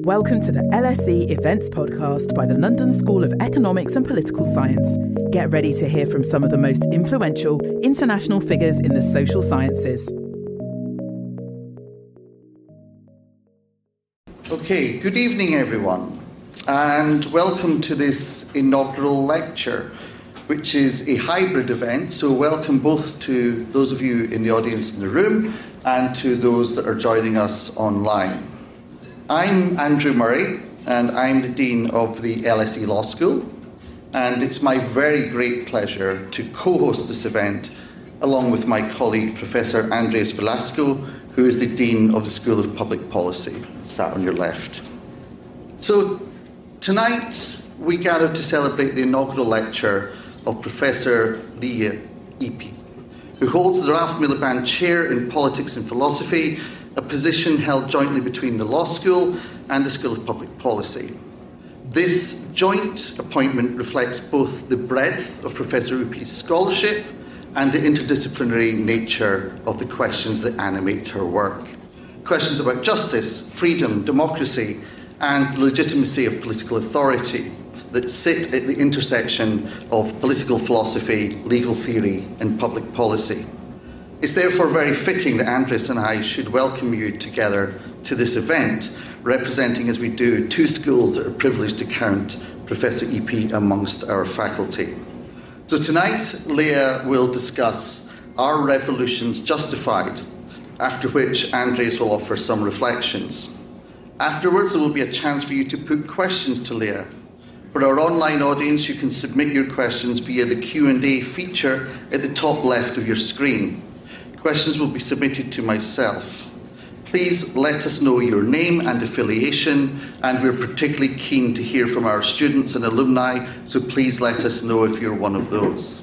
Welcome to the LSE Events Podcast by the London School of Economics and Political Science. Get ready to hear from some of the most influential international figures in the social sciences. Okay, good evening everyone, and welcome to this inaugural lecture, which is a hybrid event, so welcome both to those of you in the audience in the room and to those that are joining us online. I'm Andrew Murray, and I'm the Dean of the LSE Law School, and it's my very great pleasure to co-host this event along with my colleague Professor Andres Velasco, who is the Dean of the School of Public Policy, sat on your left. So tonight we gather to celebrate the inaugural lecture of Professor Leah Ippi, who holds the Ralph Miliband Chair in Politics and Philosophy, a position held jointly between the Law School and the School of Public Policy. This joint appointment reflects both the breadth of Professor Ippi's scholarship and the interdisciplinary nature of the questions that animate her work. Questions about justice, freedom, democracy, and legitimacy of political authority that sit at the intersection of political philosophy, legal theory, and public policy. It's therefore very fitting that Andres and I should welcome you together to this event, representing as we do two schools that are privileged to count Professor Ippi amongst our faculty. So tonight, Leah will discuss Are Revolutions Justified? After which Andres will offer some reflections. Afterwards, there will be a chance for you to put questions to Leah. For our online audience, you can submit your questions via the Q&A feature at the top left of your screen. Questions will be submitted to myself. Please let us know your name and affiliation, and we're particularly keen to hear from our students and alumni, so please let us know if you're one of those.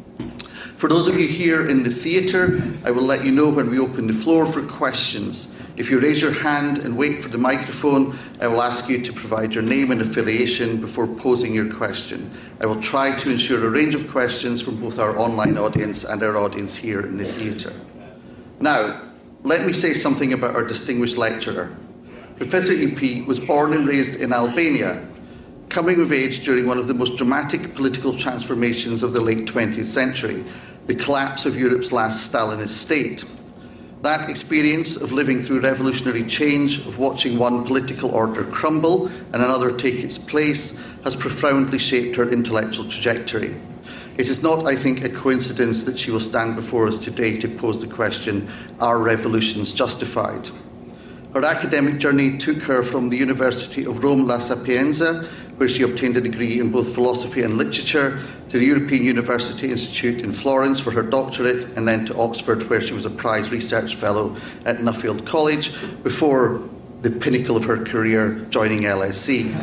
For those of you here in the theatre, I will let you know when we open the floor for questions. If you raise your hand and wait for the microphone, I will ask you to provide your name and affiliation before posing your question. I will try to ensure a range of questions from both our online audience and our audience here in the theatre. Now, let me say something about our distinguished lecturer. Professor Ippi was born and raised in Albania, coming of age during one of the most dramatic political transformations of the late 20th century, the collapse of Europe's last Stalinist state. That experience of living through revolutionary change, of watching one political order crumble and another take its place, has profoundly shaped her intellectual trajectory. It is not, I think, a coincidence that she will stand before us today to pose the question, are revolutions justified? Her academic journey took her from the University of Rome La Sapienza, where she obtained a degree in both philosophy and literature, to the European University Institute in Florence for her doctorate, and then to Oxford, where she was a prize research fellow at Nuffield College, before the pinnacle of her career joining LSE.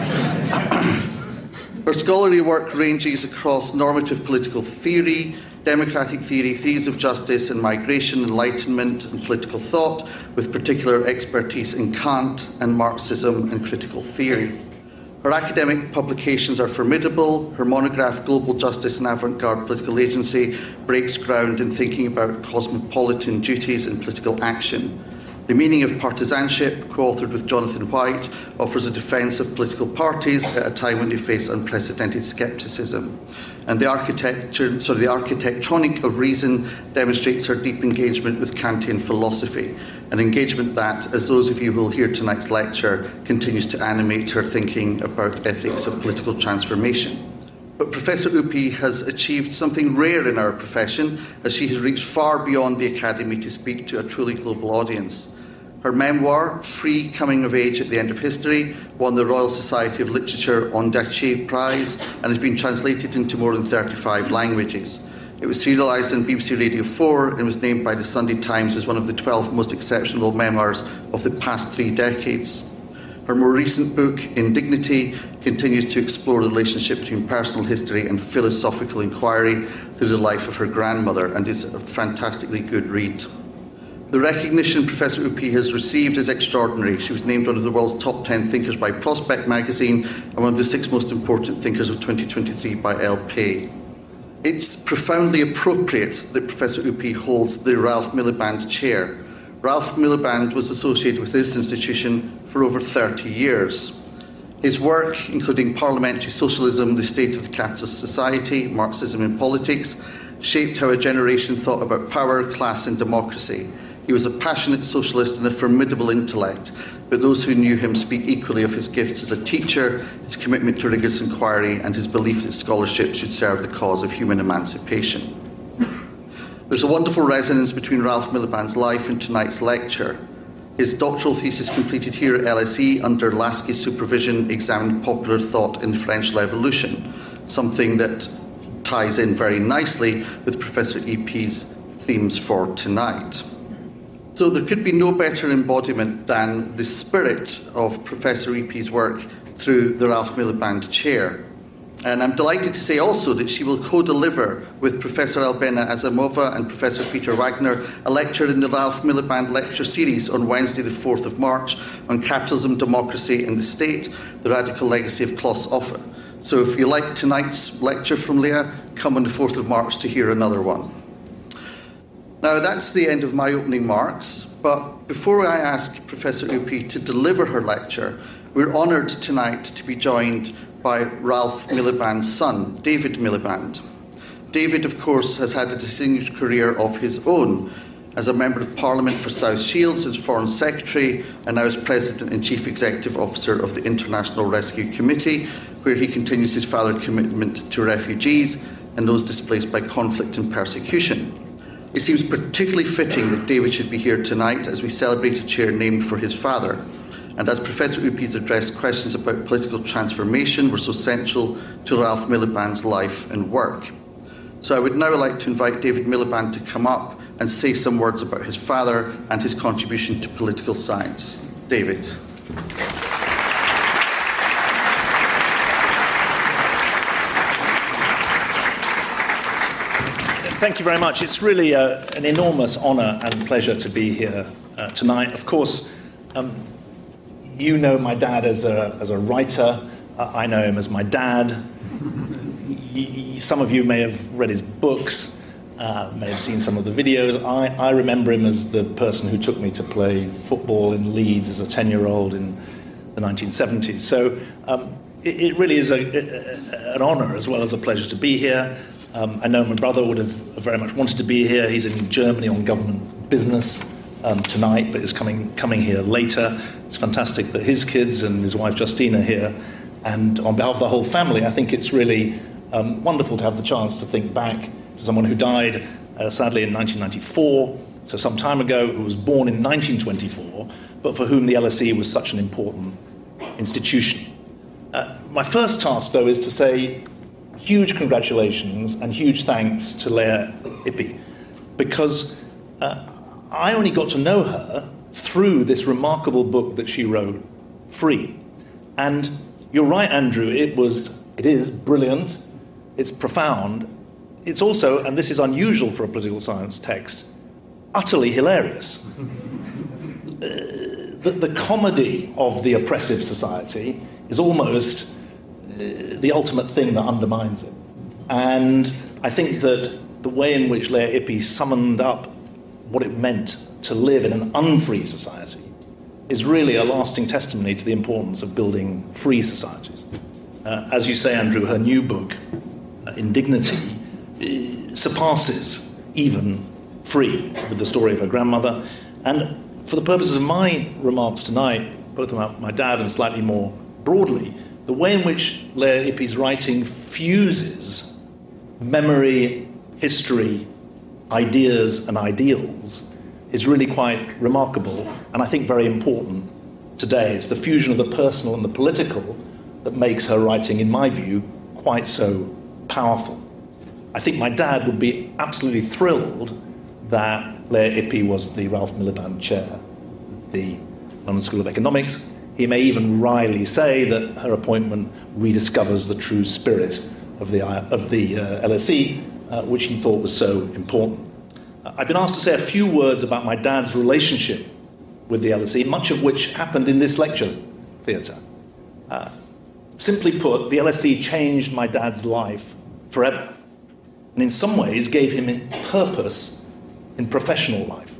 Her scholarly work ranges across normative political theory, democratic theory, theories of justice and migration, enlightenment and political thought, with particular expertise in Kant and Marxism and critical theory. Her academic publications are formidable. Her monograph, Global Justice and Avant-Garde Political Agency, breaks ground in thinking about cosmopolitan duties and political action. The Meaning of Partisanship, co-authored with Jonathan White, offers a defence of political parties at a time when they face unprecedented scepticism. And the Architectronic of Reason demonstrates her deep engagement with Kantian philosophy, an engagement that, as those of you who will hear tonight's lecture, continues to animate her thinking about ethics of political transformation. But Professor Ippi has achieved something rare in our profession, as she has reached far beyond the academy to speak to a truly global audience. Her memoir, Free Coming of Age at the End of History, won the Royal Society of Literature Ondaatje Prize and has been translated into more than 35 languages. It was serialised on BBC Radio 4 and was named by the Sunday Times as one of the 12 most exceptional memoirs of the past 3 decades. Her more recent book, Indignity, continues to explore the relationship between personal history and philosophical inquiry through the life of her grandmother, and is a fantastically good read. The recognition Professor Ippi has received is extraordinary. She was named one of the world's top 10 thinkers by Prospect magazine and one of the 6 most important thinkers of 2023 by LP. It's profoundly appropriate that Professor Ippi holds the Ralph Miliband Chair. Ralph Miliband was associated with this institution for over 30 years. His work, including Parliamentary Socialism, The State of the Capitalist Society, Marxism in Politics, shaped how a generation thought about power, class and democracy. He was a passionate socialist and a formidable intellect, but those who knew him speak equally of his gifts as a teacher, his commitment to rigorous inquiry, and his belief that scholarship should serve the cause of human emancipation. There's a wonderful resonance between Ralph Miliband's life and tonight's lecture. His doctoral thesis, completed here at LSE under Lasky's supervision, examined popular thought in the French Revolution, something that ties in very nicely with Professor E.P.'s themes for tonight. So there could be no better embodiment than the spirit of Professor E.P.'s work through the Ralph Miliband Chair. And I'm delighted to say also that she will co-deliver with Professor Albena Azamova and Professor Peter Wagner a lecture in the Ralph Miliband Lecture Series on Wednesday the 4th of March on Capitalism, Democracy and the State, the Radical Legacy of Klaus Offe. So if you like tonight's lecture from Leah, come on the 4th of March to hear another one. Now, that's the end of my opening remarks, but before I ask Professor Upi to deliver her lecture, we're honoured tonight to be joined by Ralph Miliband's son, David Miliband. David, of course, has had a distinguished career of his own as a Member of Parliament for South Shields, as Foreign Secretary, and now as President and Chief Executive Officer of the International Rescue Committee, where he continues his father's commitment to refugees and those displaced by conflict and persecution. It seems particularly fitting that David should be here tonight as we celebrate a chair named for his father, and as Professor Upi's addressed questions about political transformation were so central to Ralph Miliband's life and work. So I would now like to invite David Miliband to come up and say some words about his father and his contribution to political science. David. Thank you very much. It's really an enormous honour and pleasure to be here tonight. Of course, you know my dad as a writer. I know him as my dad. Some of you may have read his books, may have seen some of the videos. I remember him as the person who took me to play football in Leeds as a 10-year-old in the 1970s. So it really is an honour as well as a pleasure to be here. I know my brother would have very much wanted to be here. He's in Germany on government business tonight, but is coming here later. It's fantastic that his kids and his wife Justine are here. And on behalf of the whole family, I think it's really wonderful to have the chance to think back to someone who died, sadly, in 1994, so some time ago, who was born in 1924, but for whom the LSE was such an important institution. My first task, though, is to say huge congratulations and huge thanks to Leah Ipi, because I only got to know her through this remarkable book that she wrote, Free. And you're right, Andrew, it is brilliant, it's profound, it's also, and this is unusual for a political science text, utterly hilarious. The comedy of the oppressive society is almost the ultimate thing that undermines it. And I think that the way in which Leah Ipi summoned up what it meant to live in an unfree society is really a lasting testimony to the importance of building free societies. As you say, Andrew, her new book, Indignity, surpasses even Free with the story of her grandmother. And for the purposes of my remarks tonight, both about my dad and slightly more broadly, the way in which Leah Ipi's writing fuses memory, history, ideas and ideals is really quite remarkable and I think very important today. It's the fusion of the personal and the political that makes her writing, in my view, quite so powerful. I think my dad would be absolutely thrilled that Leah Ipi was the Ralph Miliband Chair, the London School of Economics. He may even wryly say that her appointment rediscovers the true spirit of the LSE, which he thought was so important. I've been asked to say a few words about my dad's relationship with the LSE, much of which happened in this lecture theatre. Simply put, the LSE changed my dad's life forever, and in some ways gave him purpose in professional life.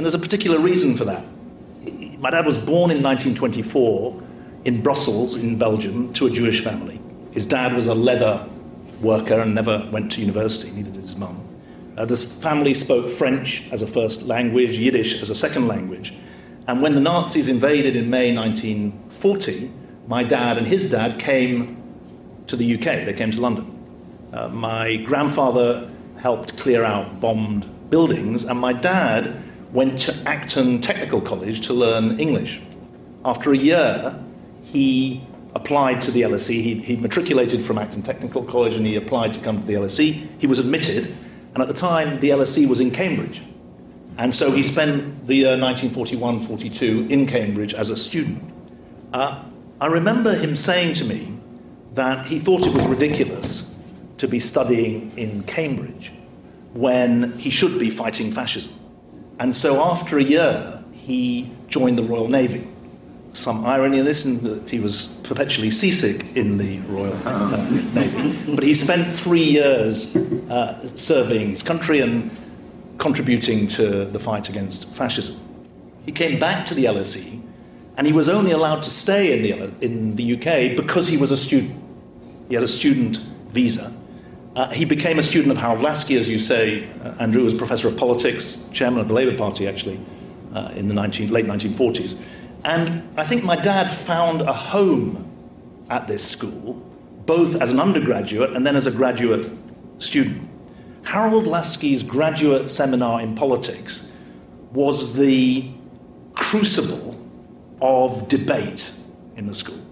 And there's a particular reason for that. My dad was born in 1924 in Brussels, in Belgium, to a Jewish family. His dad was a leather worker and never went to university, neither did his mum. This family spoke French as a first language, Yiddish as a second language. And when the Nazis invaded in May 1940, my dad and his dad came to the UK. They came to London. My grandfather helped clear out bombed buildings, and my dad went to Acton Technical College to learn English. After a year, he applied to the LSE. He matriculated from Acton Technical College and he applied to come to the LSE. He was admitted, and at the time, the LSE was in Cambridge. And so he spent the year 1941-42 in Cambridge as a student. I remember him saying to me that he thought it was ridiculous to be studying in Cambridge when he should be fighting fascism. And so after a year, he joined the Royal Navy. Some irony in this, in that he was perpetually seasick in the Royal Navy. But he spent 3 years serving his country and contributing to the fight against fascism. He came back to the LSE, and he was only allowed to stay in the UK because he was a student. He had a student visa. He became a student of Harold Laski, as you say. Andrew was professor of politics, chairman of the Labour Party, actually, in the late 1940s. And I think my dad found a home at this school, both as an undergraduate and then as a graduate student. Harold Laski's graduate seminar in politics was the crucible of debate in the school.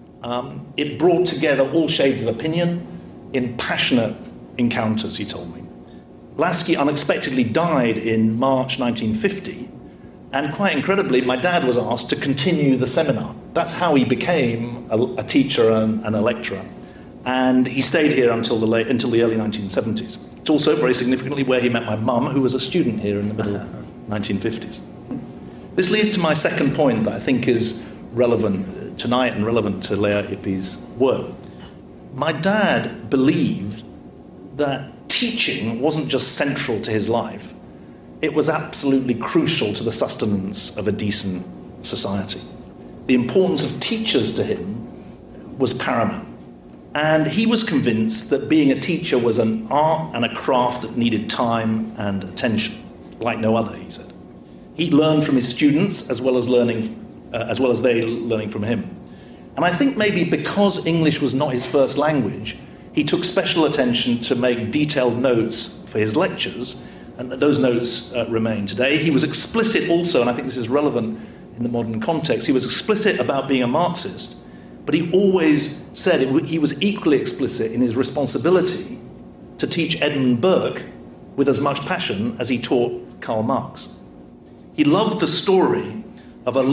It brought together all shades of opinion in passionate encounters, he told me. Laski unexpectedly died in March 1950, and quite incredibly, my dad was asked to continue the seminar. That's how he became a teacher and a lecturer. And he stayed here until the early 1970s. It's also, very significantly, where he met my mum, who was a student here in the middle 1950s. This leads to my second point that I think is relevant tonight and relevant to Leah Ippy's work. My dad believed that teaching wasn't just central to his life, it was absolutely crucial to the sustenance of a decent society. The importance of teachers to him was paramount. And he was convinced that being a teacher was an art and a craft that needed time and attention, like no other, he said. He learned from his students as well as they learning from him. And I think maybe because English was not his first language, he took special attention to make detailed notes for his lectures, and those notes remain today. He was explicit also, and I think this is relevant in the modern context, he was explicit about being a Marxist, but he always said he was equally explicit in his responsibility to teach Edmund Burke with as much passion as he taught Karl Marx. He loved the story of a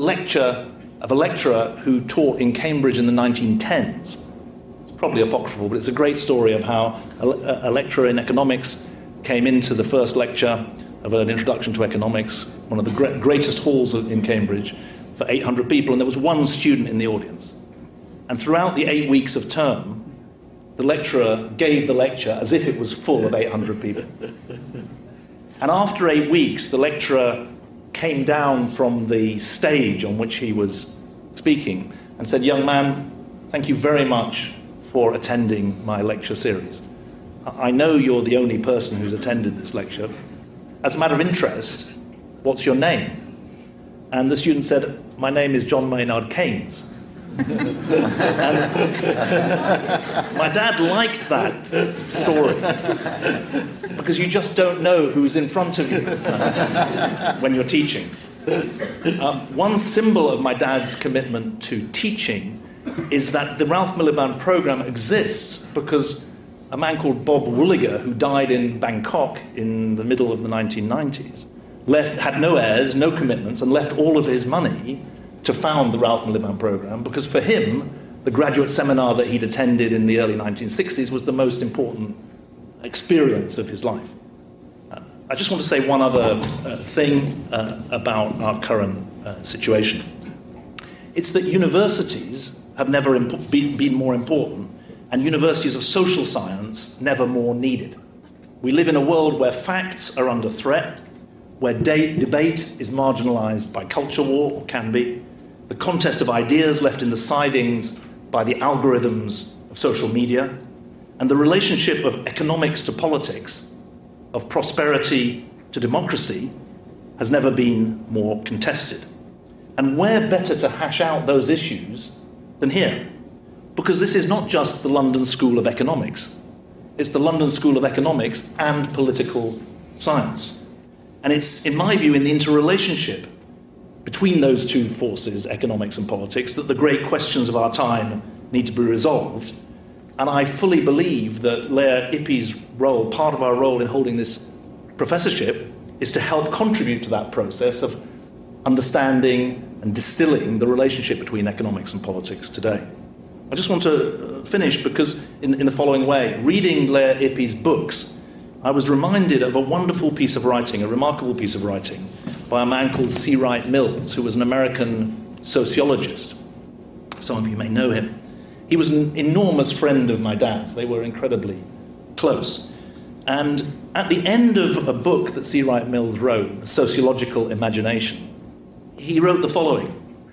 lecturer who taught in Cambridge in the 1910s. It's probably apocryphal, but it's a great story of how a lecturer in economics came into the first lecture of an introduction to economics, one of the greatest halls in Cambridge, for 800 people, and there was one student in the audience. And throughout the 8 weeks of term, the lecturer gave the lecture as if it was full of 800 people. And after 8 weeks, the lecturer came down from the stage on which he was speaking and said, "Young man, thank you very much for attending my lecture series. I know you're the only person who's attended this lecture. As a matter of interest, what's your name?" And the student said, "My name is John Maynard Keynes." And my dad liked that story because you just don't know who's in front of you when you're teaching. One symbol of my dad's commitment to teaching is that the Ralph Miliband program exists because a man called Bob Wooliger, who died in Bangkok in the middle of the 1990s, had no heirs, no commitments, and left all of his money to found the Ralph Miliband program, because for him, the graduate seminar that he'd attended in the early 1960s was the most important experience of his life. I just want to say one other thing about our current situation. It's that universities have never been more important, and universities of social science never more needed. We live in a world where facts are under threat, where debate is marginalised by culture war, or can be, the contest of ideas left in the sidings by the algorithms of social media, and the relationship of economics to politics, of prosperity to democracy, has never been more contested. And where better to hash out those issues than here? Because this is not just the London School of Economics. It's the London School of Economics and Political Science. And it's, in my view, in the interrelationship between those two forces, economics and politics, that the great questions of our time need to be resolved. And I fully believe that Leah Ippey's role, part of our role in holding this professorship, is to help contribute to that process of understanding and distilling the relationship between economics and politics today. I just want to finish because, in the following way, reading Leah Ippey's books, I was reminded of a wonderful piece of writing, a remarkable piece of writing, by a man called C. Wright Mills, who was an American sociologist. Some of you may know him. He was an enormous friend of my dad's. They were incredibly close. And at the end of a book that C. Wright Mills wrote, The Sociological Imagination, he wrote the following: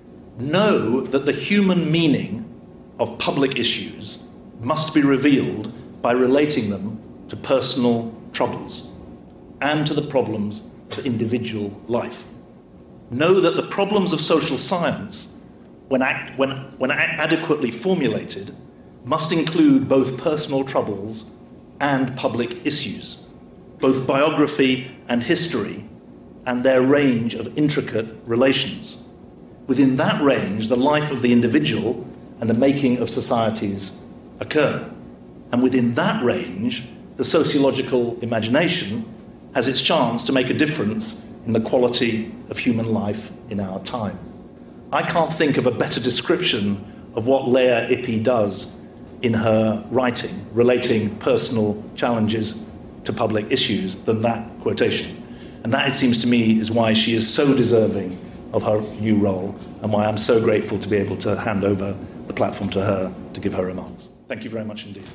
know that the human meaning of public issues must be revealed by relating them to personal troubles and to the problems of individual life. Know that the problems of social science, when adequately formulated, must include both personal troubles and public issues, both biography and history, and their range of intricate relations. Within that range, the life of the individual and the making of societies occur. And within that range, the sociological imagination has its chance to make a difference in the quality of human life in our time. I can't think of a better description of what Leah Ippey does in her writing, relating personal challenges to public issues, than that quotation. And that, it seems to me, is why she is so deserving of her new role, and why I'm so grateful to be able to hand over the platform to her to give her remarks. Thank you very much indeed.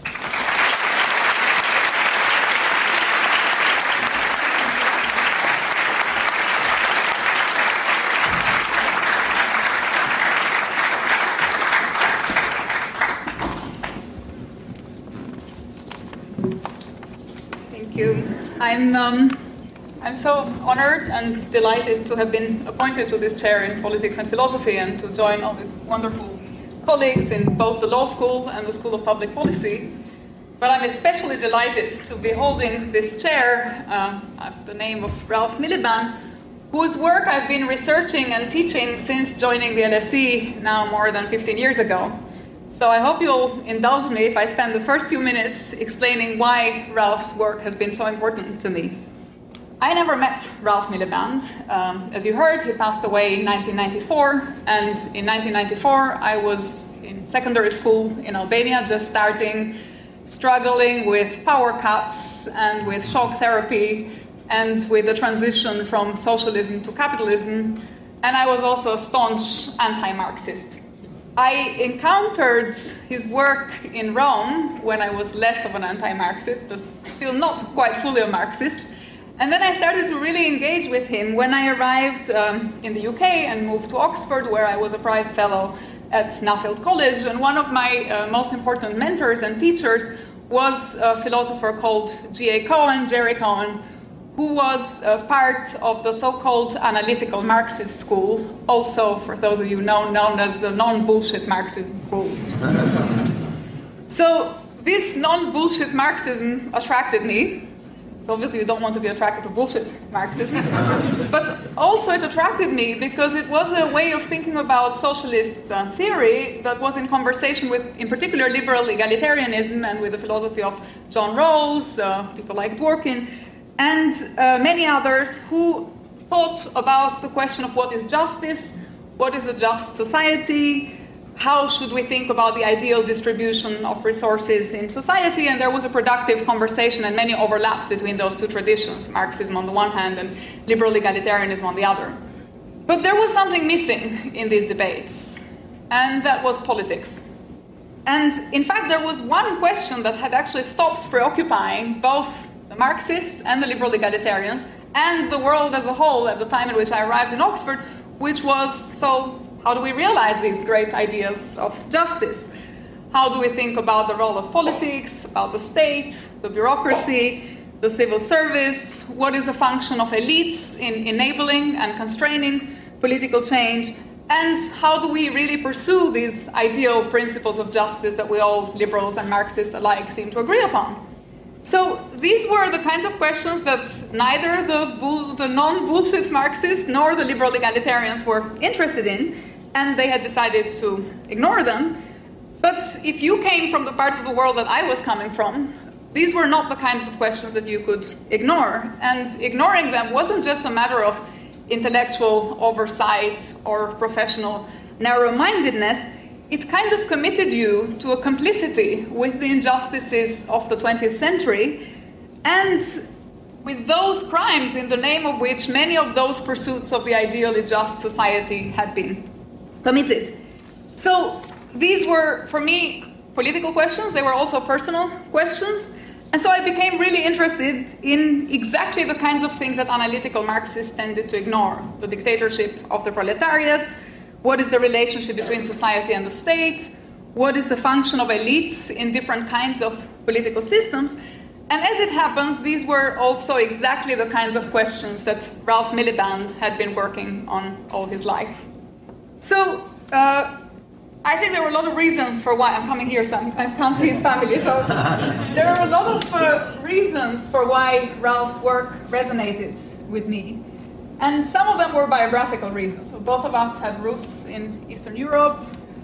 Thank you. I'm so honored and delighted to have been appointed to this chair in politics and philosophy and to join all these wonderful colleagues in both the law school and the School of Public Policy. But I'm especially delighted to be holding this chair at the name of Ralph Miliband, whose work I've been researching and teaching since joining the LSE now more than 15 years ago. So I hope you'll indulge me if I spend the first few minutes explaining why Ralph's work has been so important to me. I never met Ralph Miliband. As you heard, he passed away in 1994, and in 1994 I was in secondary school in Albania, just starting, struggling with power cuts and with shock therapy and with the transition from socialism to capitalism, and I was also a staunch anti-Marxist. I encountered his work in Rome when I was less of an anti-Marxist, but still not quite fully a Marxist. And then I started to really engage with him when I arrived in the UK and moved to Oxford, where I was a prize fellow at Nuffield College. And one of my most important mentors and teachers was a philosopher called G.A. Cohen, Jerry Cohen, who was part of the so-called analytical Marxist school, also, for those of you known as the non-bullshit Marxism school. So this non-bullshit Marxism attracted me. So obviously you don't want to be attracted to bullshit Marxism. But also it attracted me because it was a way of thinking about socialist theory that was in conversation with, in particular, liberal egalitarianism and with the philosophy of John Rawls, people like Dworkin, and many others who thought about the question of what is justice, what is a just society, how should we think about the ideal distribution of resources in society, and there was a productive conversation and many overlaps between those two traditions, Marxism on the one hand and liberal egalitarianism on the other. But there was something missing in these debates, and that was politics. And in fact, there was one question that had actually stopped preoccupying both the Marxists and the liberal egalitarians, and the world as a whole at the time in which I arrived in Oxford, which was, so how do we realize these great ideas of justice? How do we think about the role of politics, about the state, the bureaucracy, the civil service? What is the function of elites in enabling and constraining political change? And how do we really pursue these ideal principles of justice that we all, liberals and Marxists alike, seem to agree upon? So these were the kinds of questions that neither the non-bullshit Marxists nor the liberal egalitarians were interested in, and they had decided to ignore them. But if you came from the part of the world that I was coming from, these were not the kinds of questions that you could ignore. And ignoring them wasn't just a matter of intellectual oversight or professional narrow-mindedness. It kind of committed you to a complicity with the injustices of the 20th century and with those crimes in the name of which many of those pursuits of the ideally just society had been committed. So these were, for me, political questions. They were also personal questions. And so I became really interested in exactly the kinds of things that analytical Marxists tended to ignore. The dictatorship of the proletariat. What is the relationship between society and the state? What is the function of elites in different kinds of political systems? And as it happens, these were also exactly the kinds of questions that Ralph Miliband had been working on all his life. So I think there were a lot of reasons for why I'm coming here, so I can't see his family. So there are a lot of reasons for why Ralph's work resonated with me. And some of them were biographical reasons. So both of us had roots in Eastern Europe.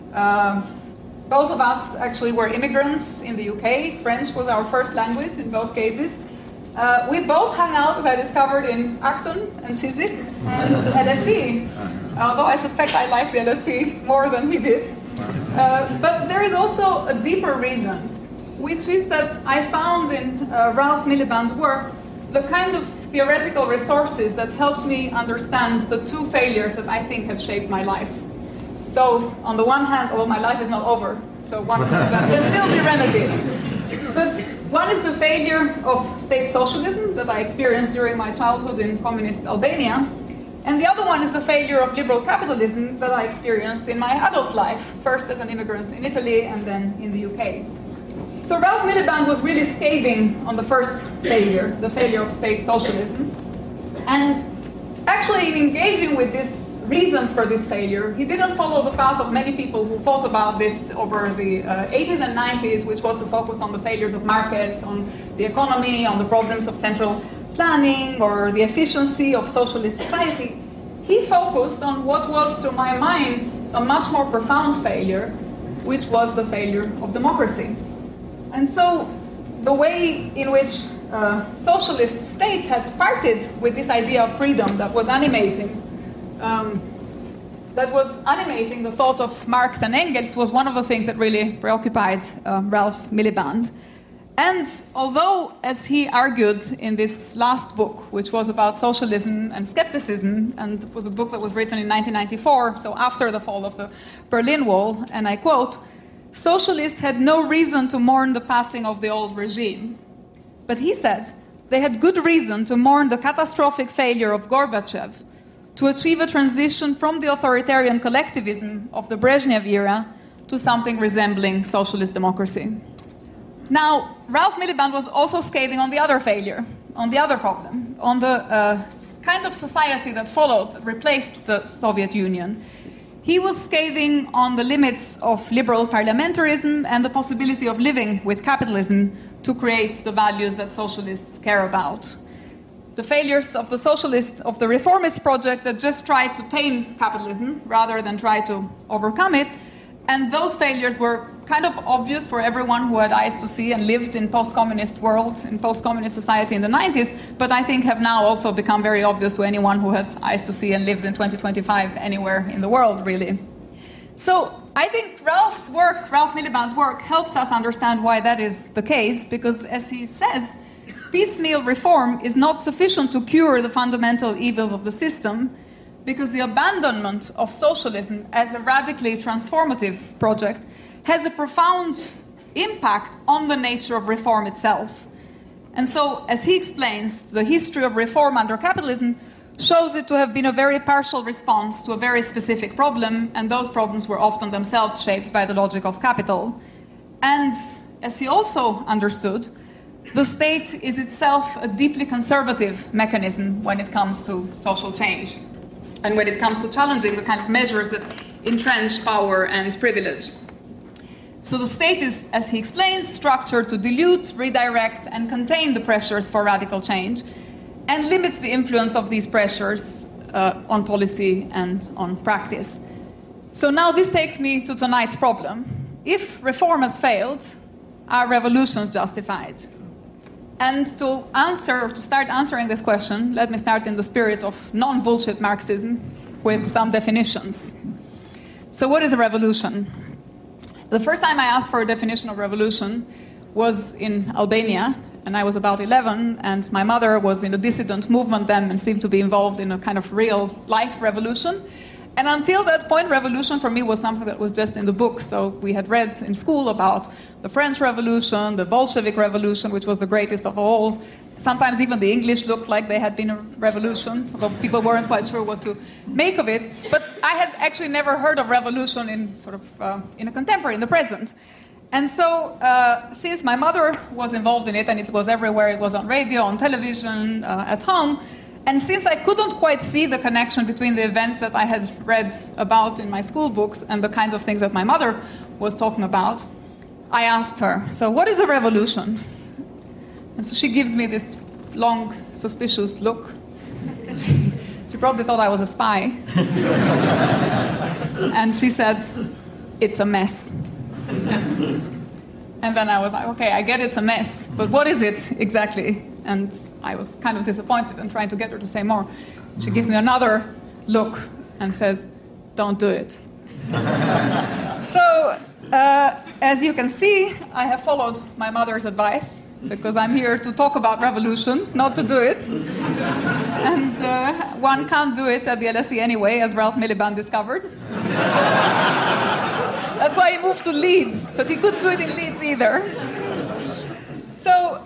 Both of us actually were immigrants in the UK. French was our first language in both cases. We both hung out, as I discovered, in Acton and Chiswick and LSE. Although I suspect I liked the LSE more than he did. But there is also a deeper reason, which is that I found in Ralph Miliband's work the kind of theoretical resources that helped me understand the two failures that I think have shaped my life. So, on the one hand, well, my life is not over, so one of them can still be remedied. But one is the failure of state socialism that I experienced during my childhood in communist Albania, and the other one is the failure of liberal capitalism that I experienced in my adult life, first as an immigrant in Italy and then in the UK. So Ralph Miliband was really scathing on the first failure, the failure of state socialism. And actually, in engaging with these reasons for this failure, he didn't follow the path of many people who thought about this over the 80s and 90s, which was to focus on the failures of markets, on the economy, on the problems of central planning, or the efficiency of socialist society. He focused on what was, to my mind, a much more profound failure, which was the failure of democracy. And so the way in which socialist states had parted with this idea of freedom that was animating the thought of Marx and Engels was one of the things that really preoccupied Ralph Miliband. And although, as he argued in this last book, which was about socialism and skepticism, and it was a book that was written in 1994, so after the fall of the Berlin Wall, and I quote, "Socialists had no reason to mourn the passing of the old regime. But he said, they had good reason to mourn the catastrophic failure of Gorbachev to achieve a transition from the authoritarian collectivism of the Brezhnev era to something resembling socialist democracy." Now, Ralph Miliband was also scathing on the other failure, on the other problem, on the kind of society that followed, that replaced the Soviet Union. He was scathing on the limits of liberal parliamentarism and the possibility of living with capitalism to create the values that socialists care about. The failures of the socialists, of the reformist project that just tried to tame capitalism rather than try to overcome it. And those failures were kind of obvious for everyone who had eyes to see and lived in post-communist world, in post-communist society in the 90s, but I think have now also become very obvious to anyone who has eyes to see and lives in 2025 anywhere in the world, really. So I think Ralph Miliband's work, helps us understand why that is the case, because as he says, piecemeal reform is not sufficient to cure the fundamental evils of the system, because the abandonment of socialism as a radically transformative project has a profound impact on the nature of reform itself. And so, as he explains, the history of reform under capitalism shows it to have been a very partial response to a very specific problem, and those problems were often themselves shaped by the logic of capital. And as he also understood, the state is itself a deeply conservative mechanism when it comes to social change and when it comes to challenging the kind of measures that entrench power and privilege. So the state is, as he explains, structured to dilute, redirect, and contain the pressures for radical change, and limits the influence of these pressures on policy and on practice. So now this takes me to tonight's problem. If reform has failed, are revolutions justified? And to start answering this question, let me start in the spirit of non-bullshit Marxism with some definitions. So what is a revolution? The first time I asked for a definition of revolution was in Albania, and I was about 11, and my mother was in a dissident movement then and seemed to be involved in a kind of real-life revolution. And until that point, revolution for me was something that was just in the books. So we had read in school about the French Revolution, the Bolshevik Revolution, which was the greatest of all. Sometimes even the English looked like they had been a revolution, although people weren't quite sure what to make of it. But I had actually never heard of revolution in a contemporary, in the present. And so, since my mother was involved in it, and it was everywhere, it was on radio, on television, at home, and since I couldn't quite see the connection between the events that I had read about in my school books and the kinds of things that my mother was talking about, I asked her, so what is a revolution? And so she gives me this long, suspicious look. She probably thought I was a spy. And she said, it's a mess. And then I was like, okay, I get it's a mess, but what is it exactly? And I was kind of disappointed and trying to get her to say more. She gives me another look and says, don't do it. So, as you can see, I have followed my mother's advice, because I'm here to talk about revolution, not to do it. And one can't do it at the LSE anyway, as Ralph Miliband discovered. That's why he moved to Leeds, but he couldn't do it in Leeds either. So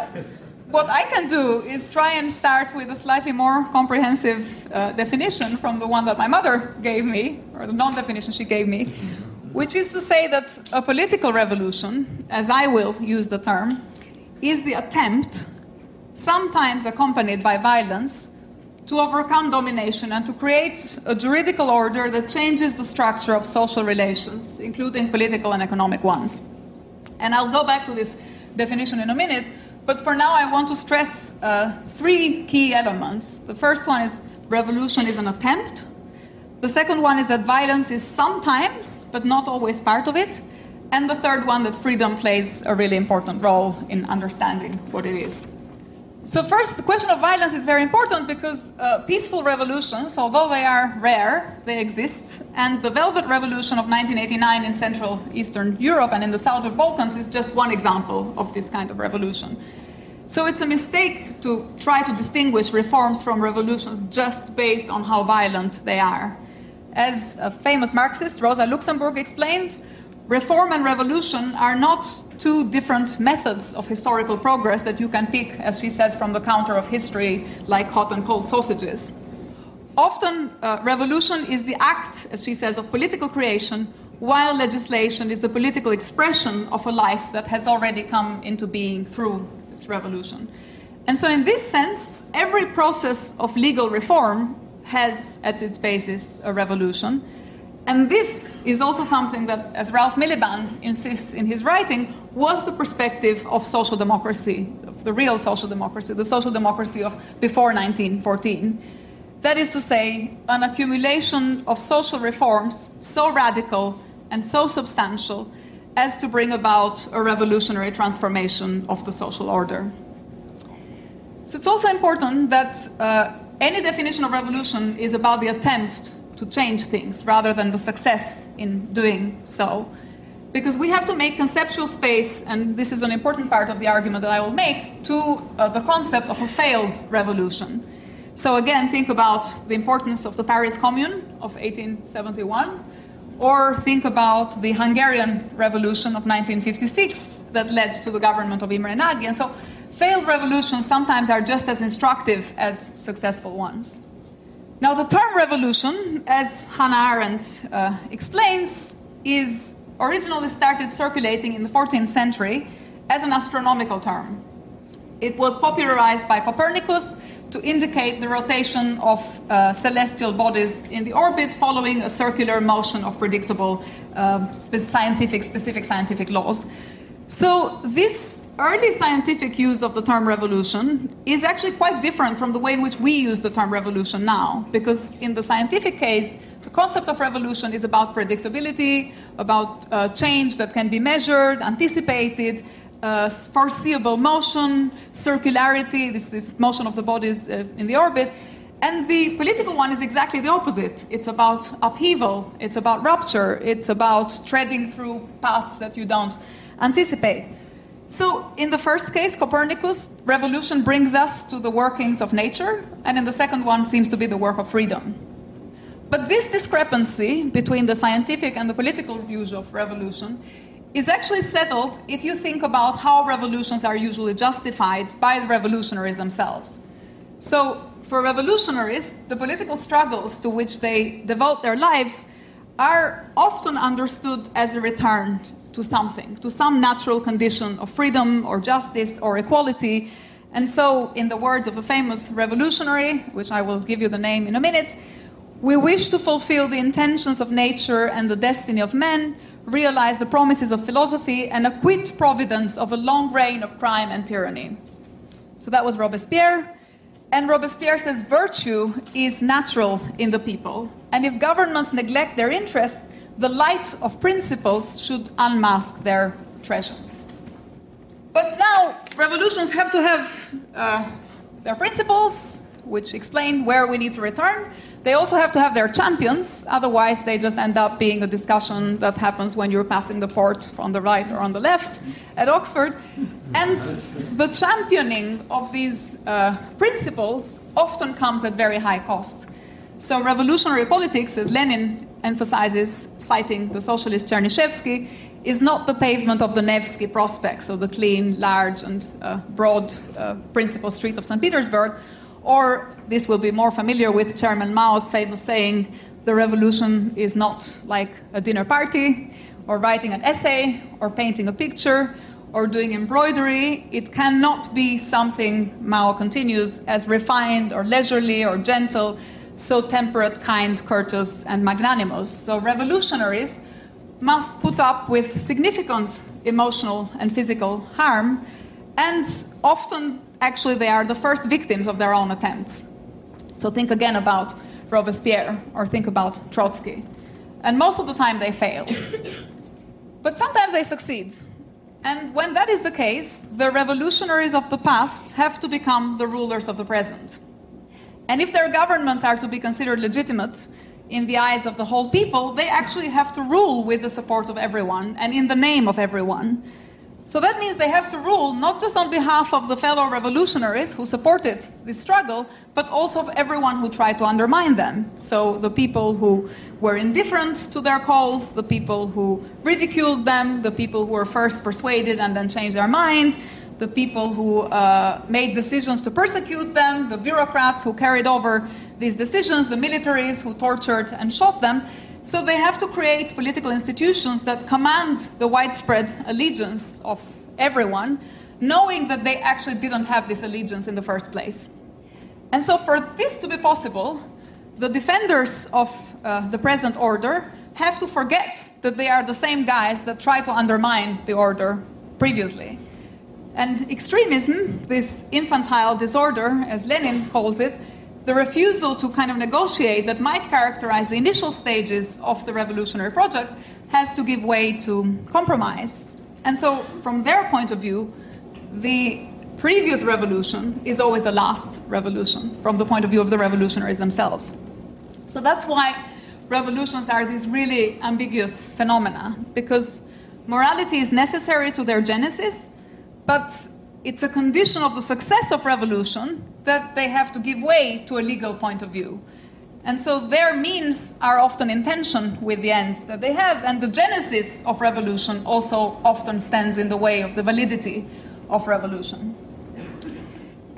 what I can do is try and start with a slightly more comprehensive definition from the one that my mother gave me, or the non-definition she gave me, which is to say that a political revolution, as I will use the term, is the attempt, sometimes accompanied by violence, to overcome domination and to create a juridical order that changes the structure of social relations, including political and economic ones. And I'll go back to this definition in a minute, but for now I want to stress three key elements. The first one is revolution is an attempt. The second one is that violence is sometimes, but not always, part of it. And the third one, that freedom plays a really important role in understanding what it is. So first, the question of violence is very important because peaceful revolutions, although they are rare, they exist. And the Velvet Revolution of 1989 in Central Eastern Europe and in the Southern Balkans is just one example of this kind of revolution. So it's a mistake to try to distinguish reforms from revolutions just based on how violent they are. As a famous Marxist, Rosa Luxemburg, explains, reform and revolution are not two different methods of historical progress that you can pick, as she says, from the counter of history, like hot and cold sausages. Often, revolution is the act, as she says, of political creation, while legislation is the political expression of a life that has already come into being through this revolution. And so in this sense, every process of legal reform has at its basis a revolution. And this is also something that, as Ralph Miliband insists in his writing, was the perspective of social democracy, of the real social democracy, the social democracy of before 1914. That is to say, an accumulation of social reforms so radical and so substantial as to bring about a revolutionary transformation of the social order. So it's also important that any definition of revolution is about the attempt to change things rather than the success in doing so. Because we have to make conceptual space, and this is an important part of the argument that I will make, to the concept of a failed revolution. So again, think about the importance of the Paris Commune of 1871, or think about the Hungarian Revolution of 1956 that led to the government of Imre Nagy. And so failed revolutions sometimes are just as instructive as successful ones. Now, the term revolution, as Hannah Arendt explains, is originally started circulating in the 14th century as an astronomical term. It was popularized by Copernicus to indicate the rotation of celestial bodies in the orbit following a circular motion of predictable specific scientific laws. So this early scientific use of the term revolution is actually quite different from the way in which we use the term revolution now, because in the scientific case, the concept of revolution is about predictability, about change that can be measured, anticipated, foreseeable motion, circularity, this is motion of the bodies in the orbit. And the political one is exactly the opposite. It's about upheaval, it's about rupture, it's about treading through paths that you don't anticipate. So in the first case, Copernicus, revolution brings us to the workings of nature, and in the second one seems to be the work of freedom. But this discrepancy between the scientific and the political use of revolution is actually settled if you think about how revolutions are usually justified by the revolutionaries themselves. So for revolutionaries, the political struggles to which they devote their lives are often understood as a return to something, to some natural condition of freedom or justice or equality. And so, in the words of a famous revolutionary, which I will give you the name in a minute, we wish to fulfill the intentions of nature and the destiny of men, realize the promises of philosophy, and acquit providence of a long reign of crime and tyranny. So that was Robespierre. And Robespierre says virtue is natural in the people. And if governments neglect their interests, the light of principles should unmask their treasures. But now, revolutions have to have their principles, which explain where we need to return. They also have to have their champions, otherwise they just end up being a discussion that happens when you're passing the port on the right or on the left at Oxford. And the championing of these principles often comes at very high cost. So revolutionary politics, as Lenin emphasizes, citing the socialist Chernyshevsky, is not the pavement of the Nevsky Prospect, so the clean, large, and broad principal street of St. Petersburg, or this will be more familiar with Chairman Mao's famous saying, the revolution is not like a dinner party, or writing an essay, or painting a picture, or doing embroidery. It cannot be something, Mao continues, as refined or leisurely or gentle, so temperate, kind, courteous, and magnanimous. So revolutionaries must put up with significant emotional and physical harm, and often, actually, they are the first victims of their own attempts. So think again about Robespierre, or think about Trotsky. And most of the time they fail. But sometimes they succeed. And when that is the case, the revolutionaries of the past have to become the rulers of the present. And if their governments are to be considered legitimate in the eyes of the whole people, they actually have to rule with the support of everyone and in the name of everyone. So that means they have to rule not just on behalf of the fellow revolutionaries who supported this struggle, but also of everyone who tried to undermine them. So the people who were indifferent to their calls, the people who ridiculed them, the people who were first persuaded and then changed their mind, the people who made decisions to persecute them, the bureaucrats who carried over these decisions, the militaries who tortured and shot them. So they have to create political institutions that command the widespread allegiance of everyone, knowing that they actually didn't have this allegiance in the first place. And so for this to be possible, the defenders of the present order have to forget that they are the same guys that tried to undermine the order previously. And extremism, this infantile disorder, as Lenin calls it, the refusal to kind of negotiate that might characterize the initial stages of the revolutionary project, has to give way to compromise. And so, from their point of view, the previous revolution is always the last revolution, from the point of view of the revolutionaries themselves. So that's why revolutions are these really ambiguous phenomena, because morality is necessary to their genesis, but it's a condition of the success of revolution that they have to give way to a legal point of view. And so their means are often in tension with the ends that they have, and the genesis of revolution also often stands in the way of the validity of revolution.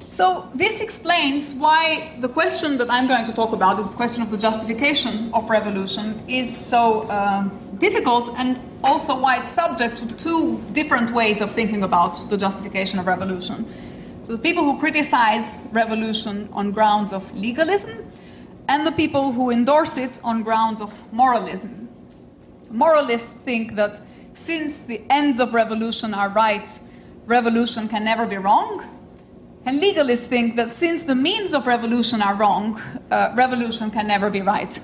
So this explains why the question that I'm going to talk about, is the question of the justification of revolution, is so difficult, and also why it's subject to two different ways of thinking about the justification of revolution. So the people who criticize revolution on grounds of legalism, and the people who endorse it on grounds of moralism. So moralists think that since the ends of revolution are right, revolution can never be wrong. And legalists think that since the means of revolution are wrong, revolution can never be right.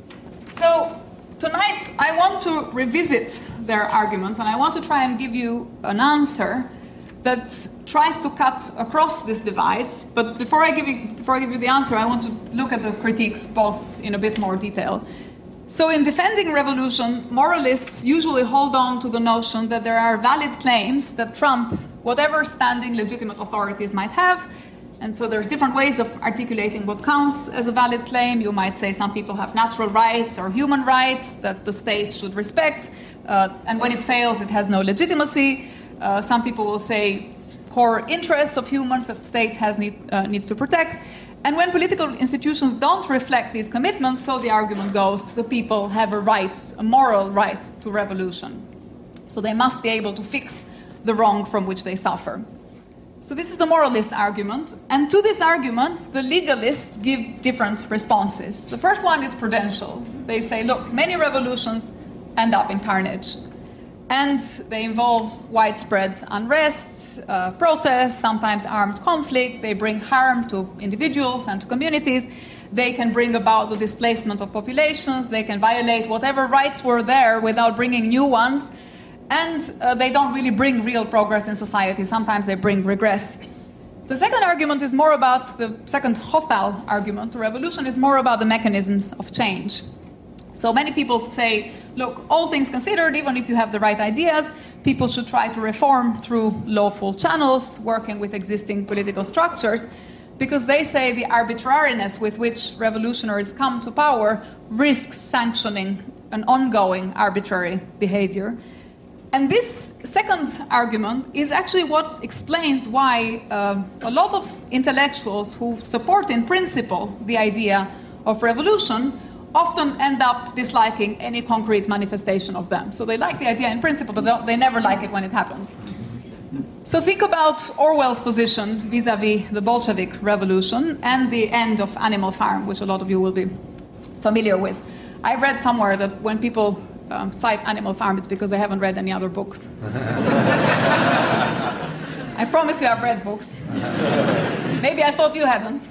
So tonight I want to revisit their arguments, and I want to try and give you an answer that tries to cut across this divide. But before I give you the answer, I want to look at the critiques both in a bit more detail. So in defending revolution, moralists usually hold on to the notion that there are valid claims that trump whatever standing legitimate authorities might have. And so there's different ways of articulating what counts as a valid claim. You might say some people have natural rights or human rights that the state should respect, and when it fails, it has no legitimacy. Some people will say it's core interests of humans that the state needs to protect. And when political institutions don't reflect these commitments, so the argument goes, the people have a moral right to revolution. So they must be able to fix the wrong from which they suffer. So this is the moralist argument. And to this argument, the legalists give different responses. The first one is prudential. They say, look, many revolutions end up in carnage. And they involve widespread unrest, protests, sometimes armed conflict. They bring harm to individuals and to communities. They can bring about the displacement of populations. They can violate whatever rights were there without bringing new ones. And they don't really bring real progress in society. Sometimes they bring regress. The second argument is more about the second hostile argument. The revolution is more about the mechanisms of change. So many people say, look, all things considered, even if you have the right ideas, people should try to reform through lawful channels, working with existing political structures, because they say the arbitrariness with which revolutionaries come to power risks sanctioning an ongoing arbitrary behavior. And this second argument is actually what explains why a lot of intellectuals who support in principle the idea of revolution often end up disliking any concrete manifestation of them. So they like the idea in principle, but they never like it when it happens. So think about Orwell's position vis-à-vis the Bolshevik Revolution and the end of Animal Farm, which a lot of you will be familiar with. I read somewhere that when people cite Animal Farm, it's because they haven't read any other books. I promise you I've read books. Maybe I thought you hadn't.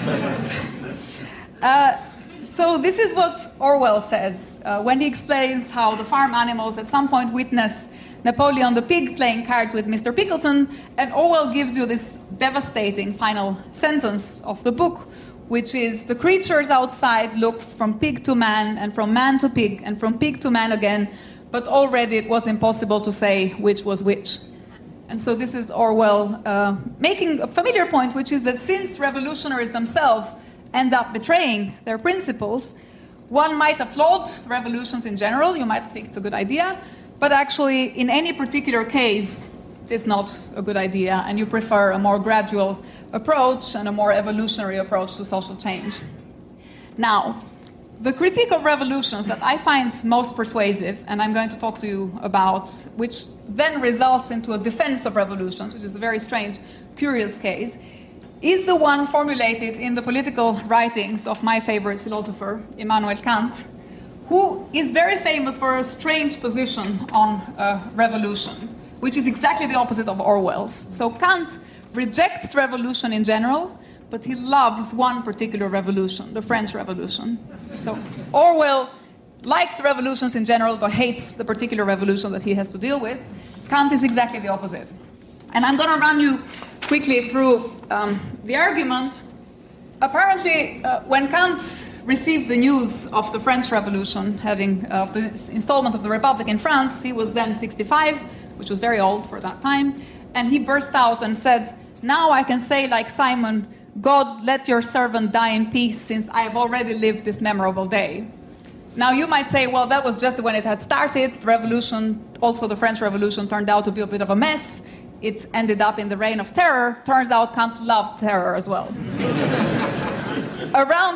So this is what Orwell says when he explains how the farm animals at some point witness Napoleon the pig playing cards with Mr. Pickleton, and Orwell gives you this devastating final sentence of the book, which is, the creatures outside look from pig to man, and from man to pig, and from pig to man again, but already it was impossible to say which was which. And so this is Orwell making a familiar point, which is that since revolutionaries themselves end up betraying their principles, one might applaud revolutions in general, you might think it's a good idea, but actually in any particular case, it's not a good idea, and you prefer a more gradual approach and a more evolutionary approach to social change. Now, the critique of revolutions that I find most persuasive, and I'm going to talk to you about, which then results into a defense of revolutions, which is a very strange, curious case, is the one formulated in the political writings of my favorite philosopher, Immanuel Kant, who is very famous for a strange position on revolution, which is exactly the opposite of Orwell's. So Kant rejects revolution in general, but he loves one particular revolution, the French Revolution. So Orwell likes revolutions in general, but hates the particular revolution that he has to deal with. Kant is exactly the opposite. And I'm going to run you quickly through the argument. Apparently, when Kant received the news of the French Revolution, the installment of the Republic in France, he was then 65, which was very old for that time, and he burst out and said, "Now I can say like Simon, God, let your servant die in peace, since I have already lived this memorable day." Now you might say, well, that was just when it had started. The revolution, also the French Revolution, turned out to be a bit of a mess. it ended up in the Reign of Terror. Turns out Kant loved terror as well. Around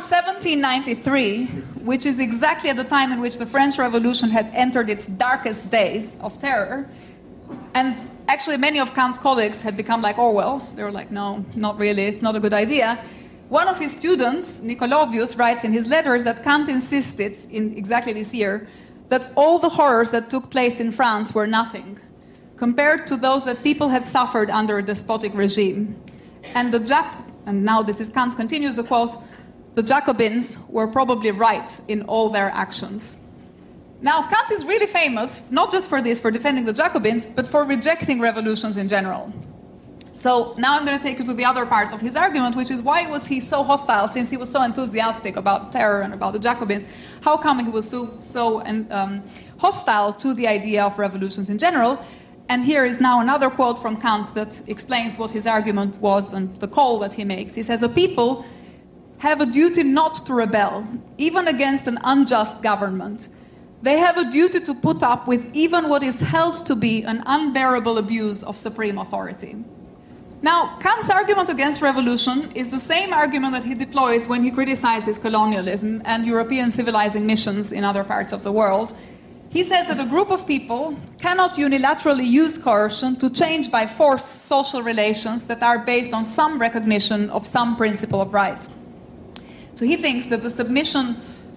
1793, which is exactly at the time in which the French Revolution had entered its darkest days of terror, and actually many of Kant's colleagues had become like Orwell. They were like, no, not really, it's not a good idea. One of his students, Nicolovius, writes in his letters that Kant insisted, in exactly this year, that all the horrors that took place in France were nothing, compared to those that people had suffered under a despotic regime. And and now this is Kant continues the quote, the Jacobins were probably right in all their actions. Now, Kant is really famous, not just for this, for defending the Jacobins, but for rejecting revolutions in general. So now I'm going to take you to the other part of his argument, which is why was he so hostile, since he was so enthusiastic about terror and about the Jacobins? How come he was so hostile to the idea of revolutions in general? And here is now another quote from Kant that explains what his argument was and the call that he makes. He says, a people have a duty not to rebel, even against an unjust government. They have a duty to put up with even what is held to be an unbearable abuse of supreme authority. Now, Kant's argument against revolution is the same argument that he deploys when he criticizes colonialism and European civilizing missions in other parts of the world. He says that a group of people cannot unilaterally use coercion to change by force social relations that are based on some recognition of some principle of right. So he thinks that the submission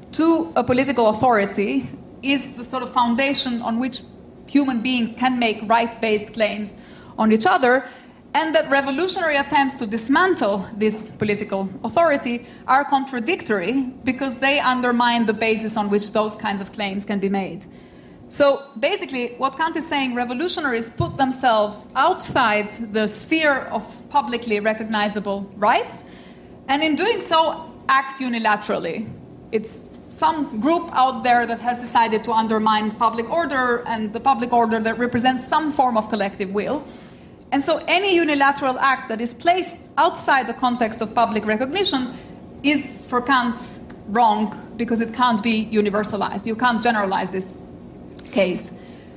to a political authority is the sort of foundation on which human beings can make right-based claims on each other, and that revolutionary attempts to dismantle this political authority are contradictory because they undermine the basis on which those kinds of claims can be made. So basically, what Kant is saying, revolutionaries put themselves outside the sphere of publicly recognizable rights, and in doing so, act unilaterally. It's some group out there that has decided to undermine public order, and the public order that represents some form of collective will. And so any unilateral act that is placed outside the context of public recognition is, for Kant, wrong because it can't be universalized. You can't generalize this case.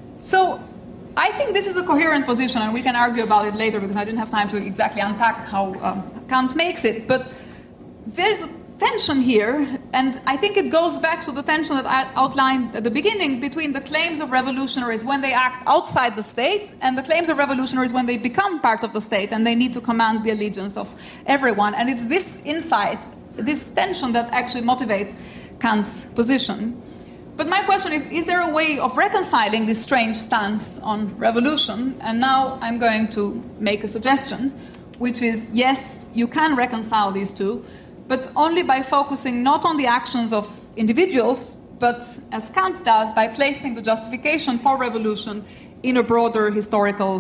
So I think this is a coherent position, and we can argue about it later because I didn't have time to exactly unpack how Kant makes it. But there's a tension here, and I think it goes back to the tension that I outlined at the beginning between the claims of revolutionaries when they act outside the state and the claims of revolutionaries when they become part of the state and they need to command the allegiance of everyone. And it's this insight, this tension that actually motivates Kant's position. But my question is there a way of reconciling this strange stance on revolution? And now I'm going to make a suggestion, which is, yes, you can reconcile these two, but only by focusing not on the actions of individuals, but, as Kant does, by placing the justification for revolution in a broader historical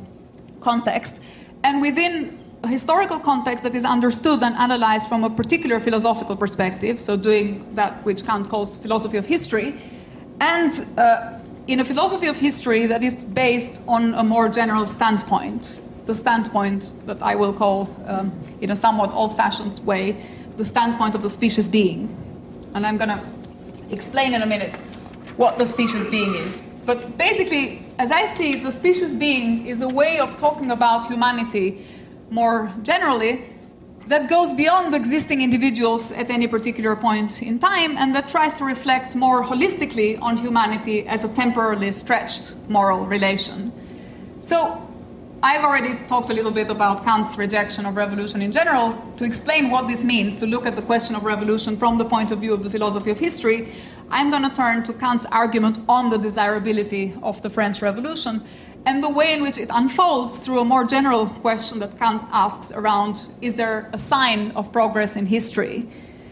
context, and within a historical context that is understood and analyzed from a particular philosophical perspective, so doing that which Kant calls philosophy of history, and in a philosophy of history that is based on a more general standpoint, the standpoint that I will call, in a somewhat old-fashioned way, the standpoint of the species being. And I'm going to explain in a minute what the species being is. But basically, as I see it, the species being is a way of talking about humanity more generally that goes beyond existing individuals at any particular point in time and that tries to reflect more holistically on humanity as a temporarily stretched moral relation. So I've already talked a little bit about Kant's rejection of revolution in general. To explain what this means, to look at the question of revolution from the point of view of the philosophy of history, I'm going to turn to Kant's argument on the desirability of the French Revolution and the way in which it unfolds through a more general question that Kant asks around, is there a sign of progress in history?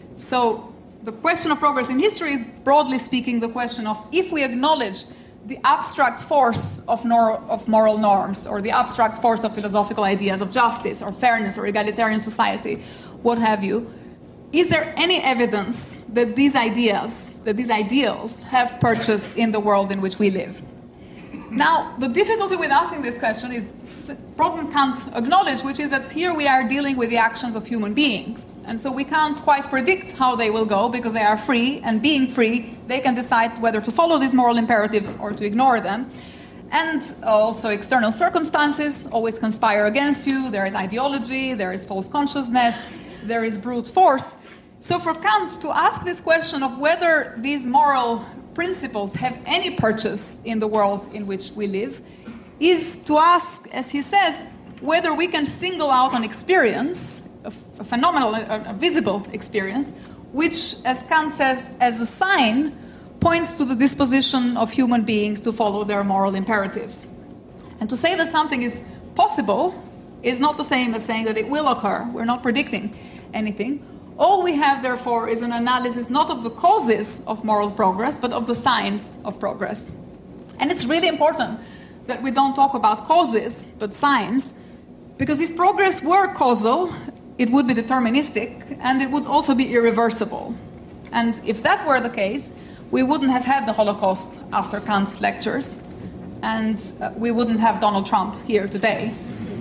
So the question of progress in history is, broadly speaking, the question of if we acknowledge the abstract force of moral norms, or the abstract force of philosophical ideas of justice or fairness or egalitarian society, what have you, is there any evidence that these ideas, that these ideals have purchase in the world in which we live? Now, the difficulty with asking this question is a problem Kant acknowledge, which is that here we are dealing with the actions of human beings. And so we can't quite predict how they will go because they are free, and being free, they can decide whether to follow these moral imperatives or to ignore them. And also external circumstances always conspire against you. There is ideology, there is false consciousness, there is brute force. So for Kant to ask this question of whether these moral principles have any purchase in the world in which we live is to ask, as he says, whether we can single out an experience, a phenomenal, a visible experience, which, as Kant says, as a sign, points to the disposition of human beings to follow their moral imperatives. And to say that something is possible is not the same as saying that it will occur. We're not predicting anything. All we have, therefore, is an analysis not of the causes of moral progress, but of the signs of progress. And it's really important that we don't talk about causes, but signs, because if progress were causal, it would be deterministic, and it would also be irreversible. And if that were the case, we wouldn't have had the Holocaust after Kant's lectures, and we wouldn't have Donald Trump here today.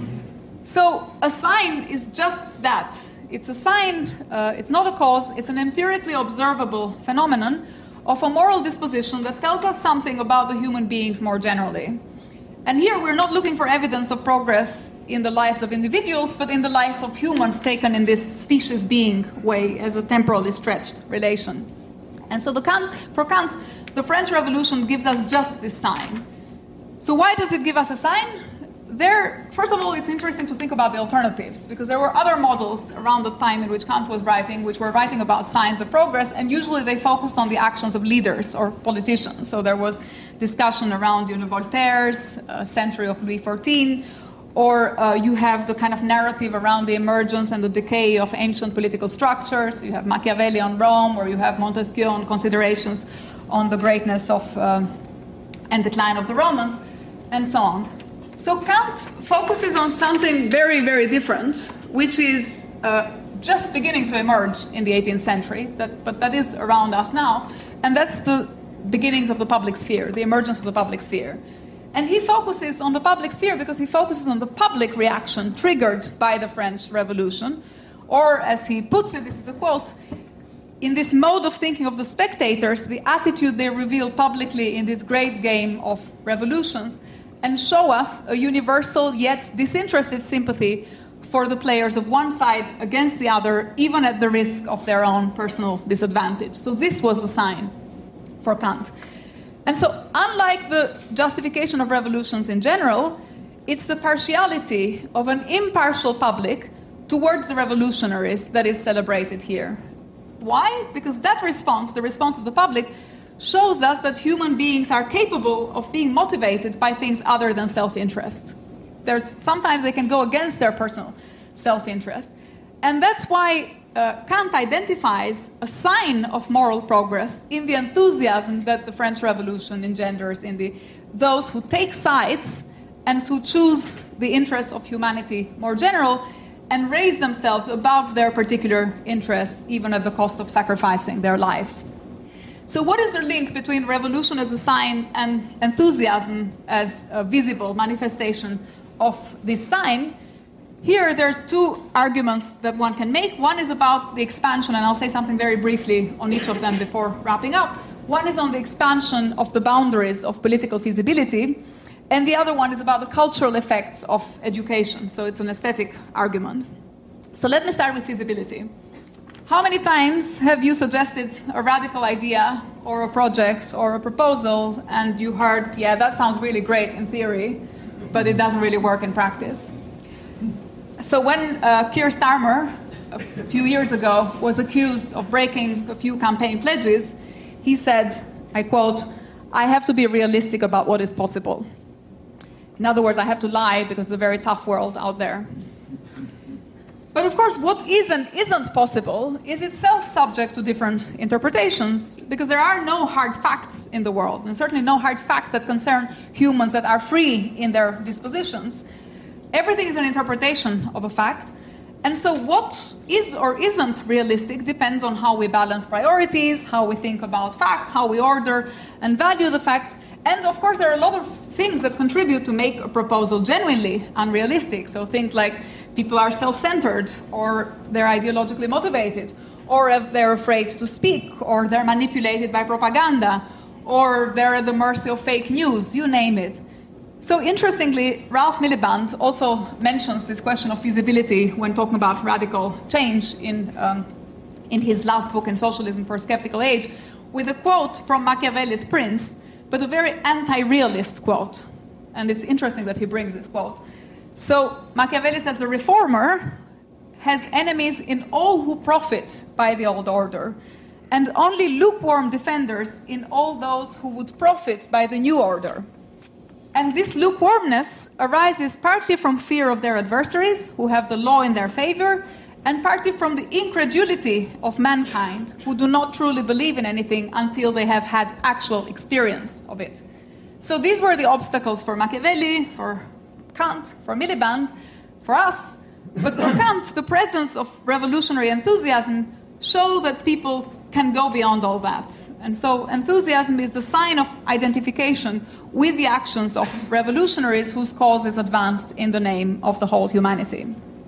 So a sign is just that. It's a sign, it's not a cause, it's an empirically observable phenomenon of a moral disposition that tells us something about the human beings more generally. And here we're not looking for evidence of progress in the lives of individuals, but in the life of humans taken in this species being way as a temporally stretched relation. And so for Kant, the French Revolution gives us just this sign. So why does it give us a sign? First of all, it's interesting to think about the alternatives, because there were other models around the time in which Kant was writing, which were writing about signs of progress, and usually they focused on the actions of leaders or politicians. So there was discussion around Voltaire's Century of Louis XIV, or you have the kind of narrative around the emergence and the decay of ancient political structures. You have Machiavelli on Rome, or you have Montesquieu on considerations on the greatness of and decline of the Romans, and so on. So Kant focuses on something very, very different, which is just beginning to emerge in the 18th century, but that is around us now, and that's the beginnings of the public sphere, the emergence of the public sphere. And he focuses on the public sphere because he focuses on the public reaction triggered by the French Revolution, or as he puts it, this is a quote, in this mode of thinking of the spectators, the attitude they reveal publicly in this great game of revolutions, and show us a universal yet disinterested sympathy for the players of one side against the other, even at the risk of their own personal disadvantage. So this was the sign for Kant. And so, unlike the justification of revolutions in general, it's the partiality of an impartial public towards the revolutionaries that is celebrated here. Why? Because that response, the response of the public, shows us that human beings are capable of being motivated by things other than self-interest. Sometimes they can go against their personal self-interest. And that's why Kant identifies a sign of moral progress in the enthusiasm that the French Revolution engenders in those who take sides and who choose the interests of humanity more general and raise themselves above their particular interests, even at the cost of sacrificing their lives. So what is the link between revolution as a sign and enthusiasm as a visible manifestation of this sign? Here there's two arguments that one can make. One is about the expansion, and I'll say something very briefly on each of them before wrapping up. One is on the expansion of the boundaries of political feasibility, and the other one is about the cultural effects of education. So it's an aesthetic argument. So let me start with feasibility. How many times have you suggested a radical idea or a project or a proposal and you heard, yeah, that sounds really great in theory, but it doesn't really work in practice? So when Keir Starmer, a few years ago, was accused of breaking a few campaign pledges, he said, I quote, "I have to be realistic about what is possible." In other words, I have to lie because it's a very tough world out there. But of course, what is and isn't possible is itself subject to different interpretations, because there are no hard facts in the world, and certainly no hard facts that concern humans that are free in their dispositions. Everything is an interpretation of a fact, and so what is or isn't realistic depends on how we balance priorities, how we think about facts, how we order and value the facts. And of course, there are a lot of things that contribute to make a proposal genuinely unrealistic. So things like people are self-centered, or they're ideologically motivated, or they're afraid to speak, or they're manipulated by propaganda, or they're at the mercy of fake news, you name it. So interestingly, Ralph Miliband also mentions this question of feasibility when talking about radical change in his last book, In Socialism for a Skeptical Age, with a quote from Machiavelli's Prince, but a very anti-realist quote. And it's interesting that he brings this quote. So Machiavelli says, the reformer has enemies in all who profit by the old order, and only lukewarm defenders in all those who would profit by the new order. And this lukewarmness arises partly from fear of their adversaries, who have the law in their favor, and partly from the incredulity of mankind, who do not truly believe in anything until they have had actual experience of it. So these were the obstacles for Machiavelli, for Kant, for Miliband, for us. But for Kant, the presence of revolutionary enthusiasm show that people can go beyond all that. And so enthusiasm is the sign of identification with the actions of revolutionaries whose cause is advanced in the name of the whole humanity.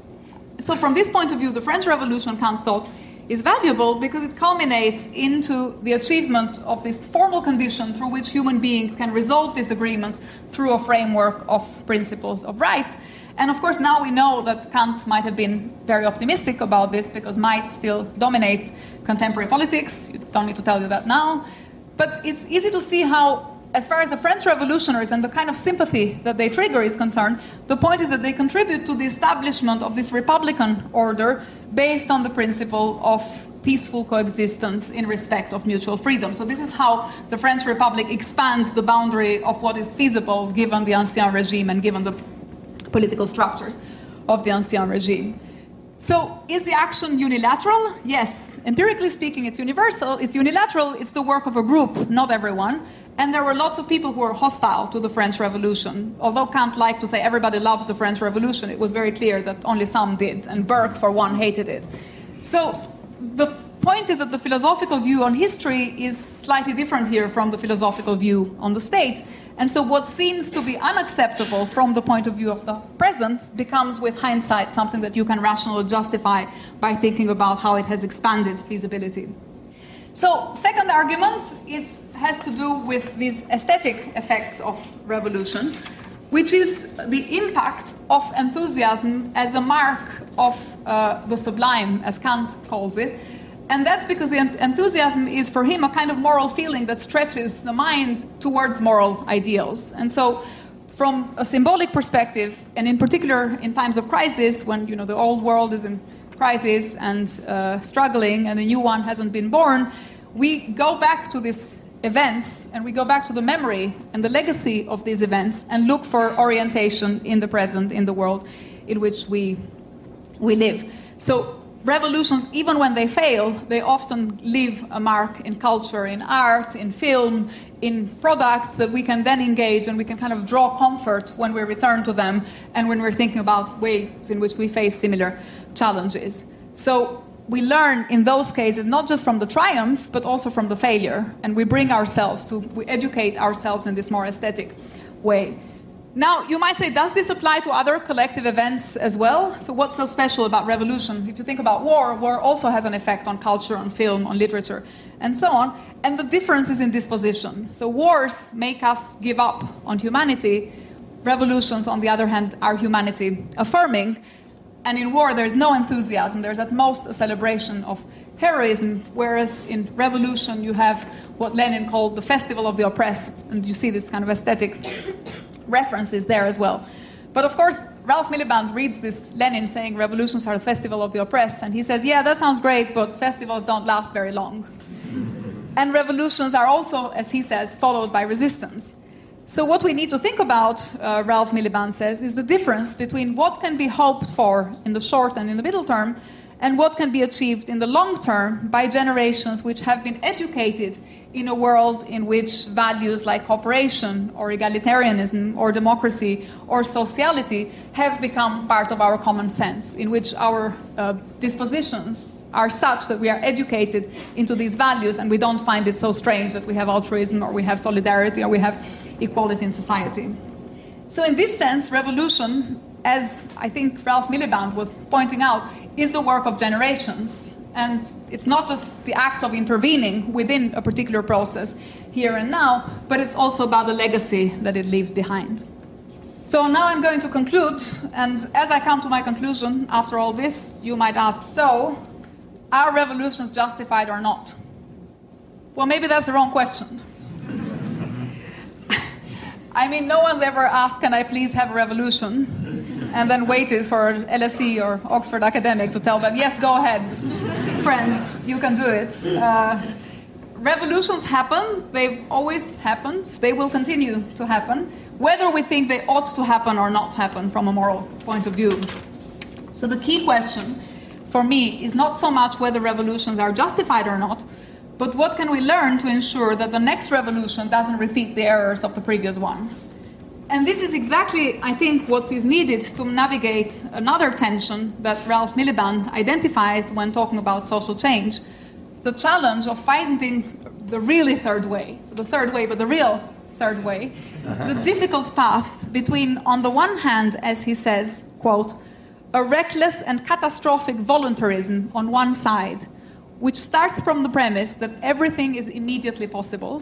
So from this point of view, the French Revolution, Kant thought, is valuable because it culminates into the achievement of this formal condition through which human beings can resolve disagreements through a framework of principles of right. And of course, now we know that Kant might have been very optimistic about this because might still dominates contemporary politics. You don't need to tell you that now. But it's easy to see how, as far as the French revolutionaries and the kind of sympathy that they trigger is concerned, the point is that they contribute to the establishment of this republican order based on the principle of peaceful coexistence in respect of mutual freedom. So this is how the French Republic expands the boundary of what is feasible given the Ancien regime and given the political structures of the Ancien regime. So is the action unilateral? Yes. Empirically speaking, it's universal. It's unilateral. It's the work of a group, not everyone. And there were lots of people who were hostile to the French Revolution. Although Kant liked to say everybody loves the French Revolution, it was very clear that only some did, and Burke, for one, hated it. So the point is that the philosophical view on history is slightly different here from the philosophical view on the state. And so what seems to be unacceptable from the point of view of the present becomes, with hindsight, something that you can rationally justify by thinking about how it has expanded feasibility. So, second argument, it has to do with these aesthetic effects of revolution, which is the impact of enthusiasm as a mark of the sublime, as Kant calls it. And that's because the enthusiasm is, for him, a kind of moral feeling that stretches the mind towards moral ideals. And so, from a symbolic perspective, and in particular in times of crisis, when the old world is in crisis and struggling, and the new one hasn't been born, we go back to these events, and we go back to the memory and the legacy of these events, and look for orientation in the present, in the world in which we live. So revolutions, even when they fail, they often leave a mark in culture, in art, in film, in products that we can then engage, and we can kind of draw comfort when we return to them and when we're thinking about ways in which we face similar challenges. So we learn in those cases not just from the triumph, but also from the failure, and we educate ourselves in this more aesthetic way. Now, you might say, does this apply to other collective events as well? So what's so special about revolution? If you think about war also has an effect on culture, on film, on literature, and so on. And the difference is in disposition. So wars make us give up on humanity. Revolutions, on the other hand, are humanity affirming. And in war, there's no enthusiasm. There's at most a celebration of heroism, whereas in revolution, you have what Lenin called the festival of the oppressed. And you see this kind of aesthetic references there as well. But of course, Ralph Miliband reads this Lenin saying revolutions are the festival of the oppressed, and he says, yeah, that sounds great, but festivals don't last very long. And revolutions are also, as he says, followed by resistance. So what we need to think about, Ralph Miliband says, is the difference between what can be hoped for in the short and in the middle term, and what can be achieved in the long term by generations which have been educated in a world in which values like cooperation or egalitarianism or democracy or sociality have become part of our common sense, in which our dispositions are such that we are educated into these values, and we don't find it so strange that we have altruism or we have solidarity or we have equality in society. So in this sense, revolution, as I think Ralph Miliband was pointing out, is the work of generations. And it's not just the act of intervening within a particular process here and now, but it's also about the legacy that it leaves behind. So now I'm going to conclude, and as I come to my conclusion, after all this, you might ask, so, are revolutions justified or not? Well, maybe that's the wrong question. I mean, no one's ever asked, can I please have a revolution? And then waited for LSE or Oxford academic to tell them, yes, go ahead, friends, you can do it. Revolutions happen, they've always happened, they will continue to happen, whether we think they ought to happen or not happen from a moral point of view. So the key question for me is not so much whether revolutions are justified or not, but what can we learn to ensure that the next revolution doesn't repeat the errors of the previous one? And this is exactly, I think, what is needed to navigate another tension that Ralph Miliband identifies when talking about social change, the challenge of finding the really third way, so the third way, but the real third way, the difficult path between, on the one hand, as he says, quote, a reckless and catastrophic voluntarism on one side, which starts from the premise that everything is immediately possible,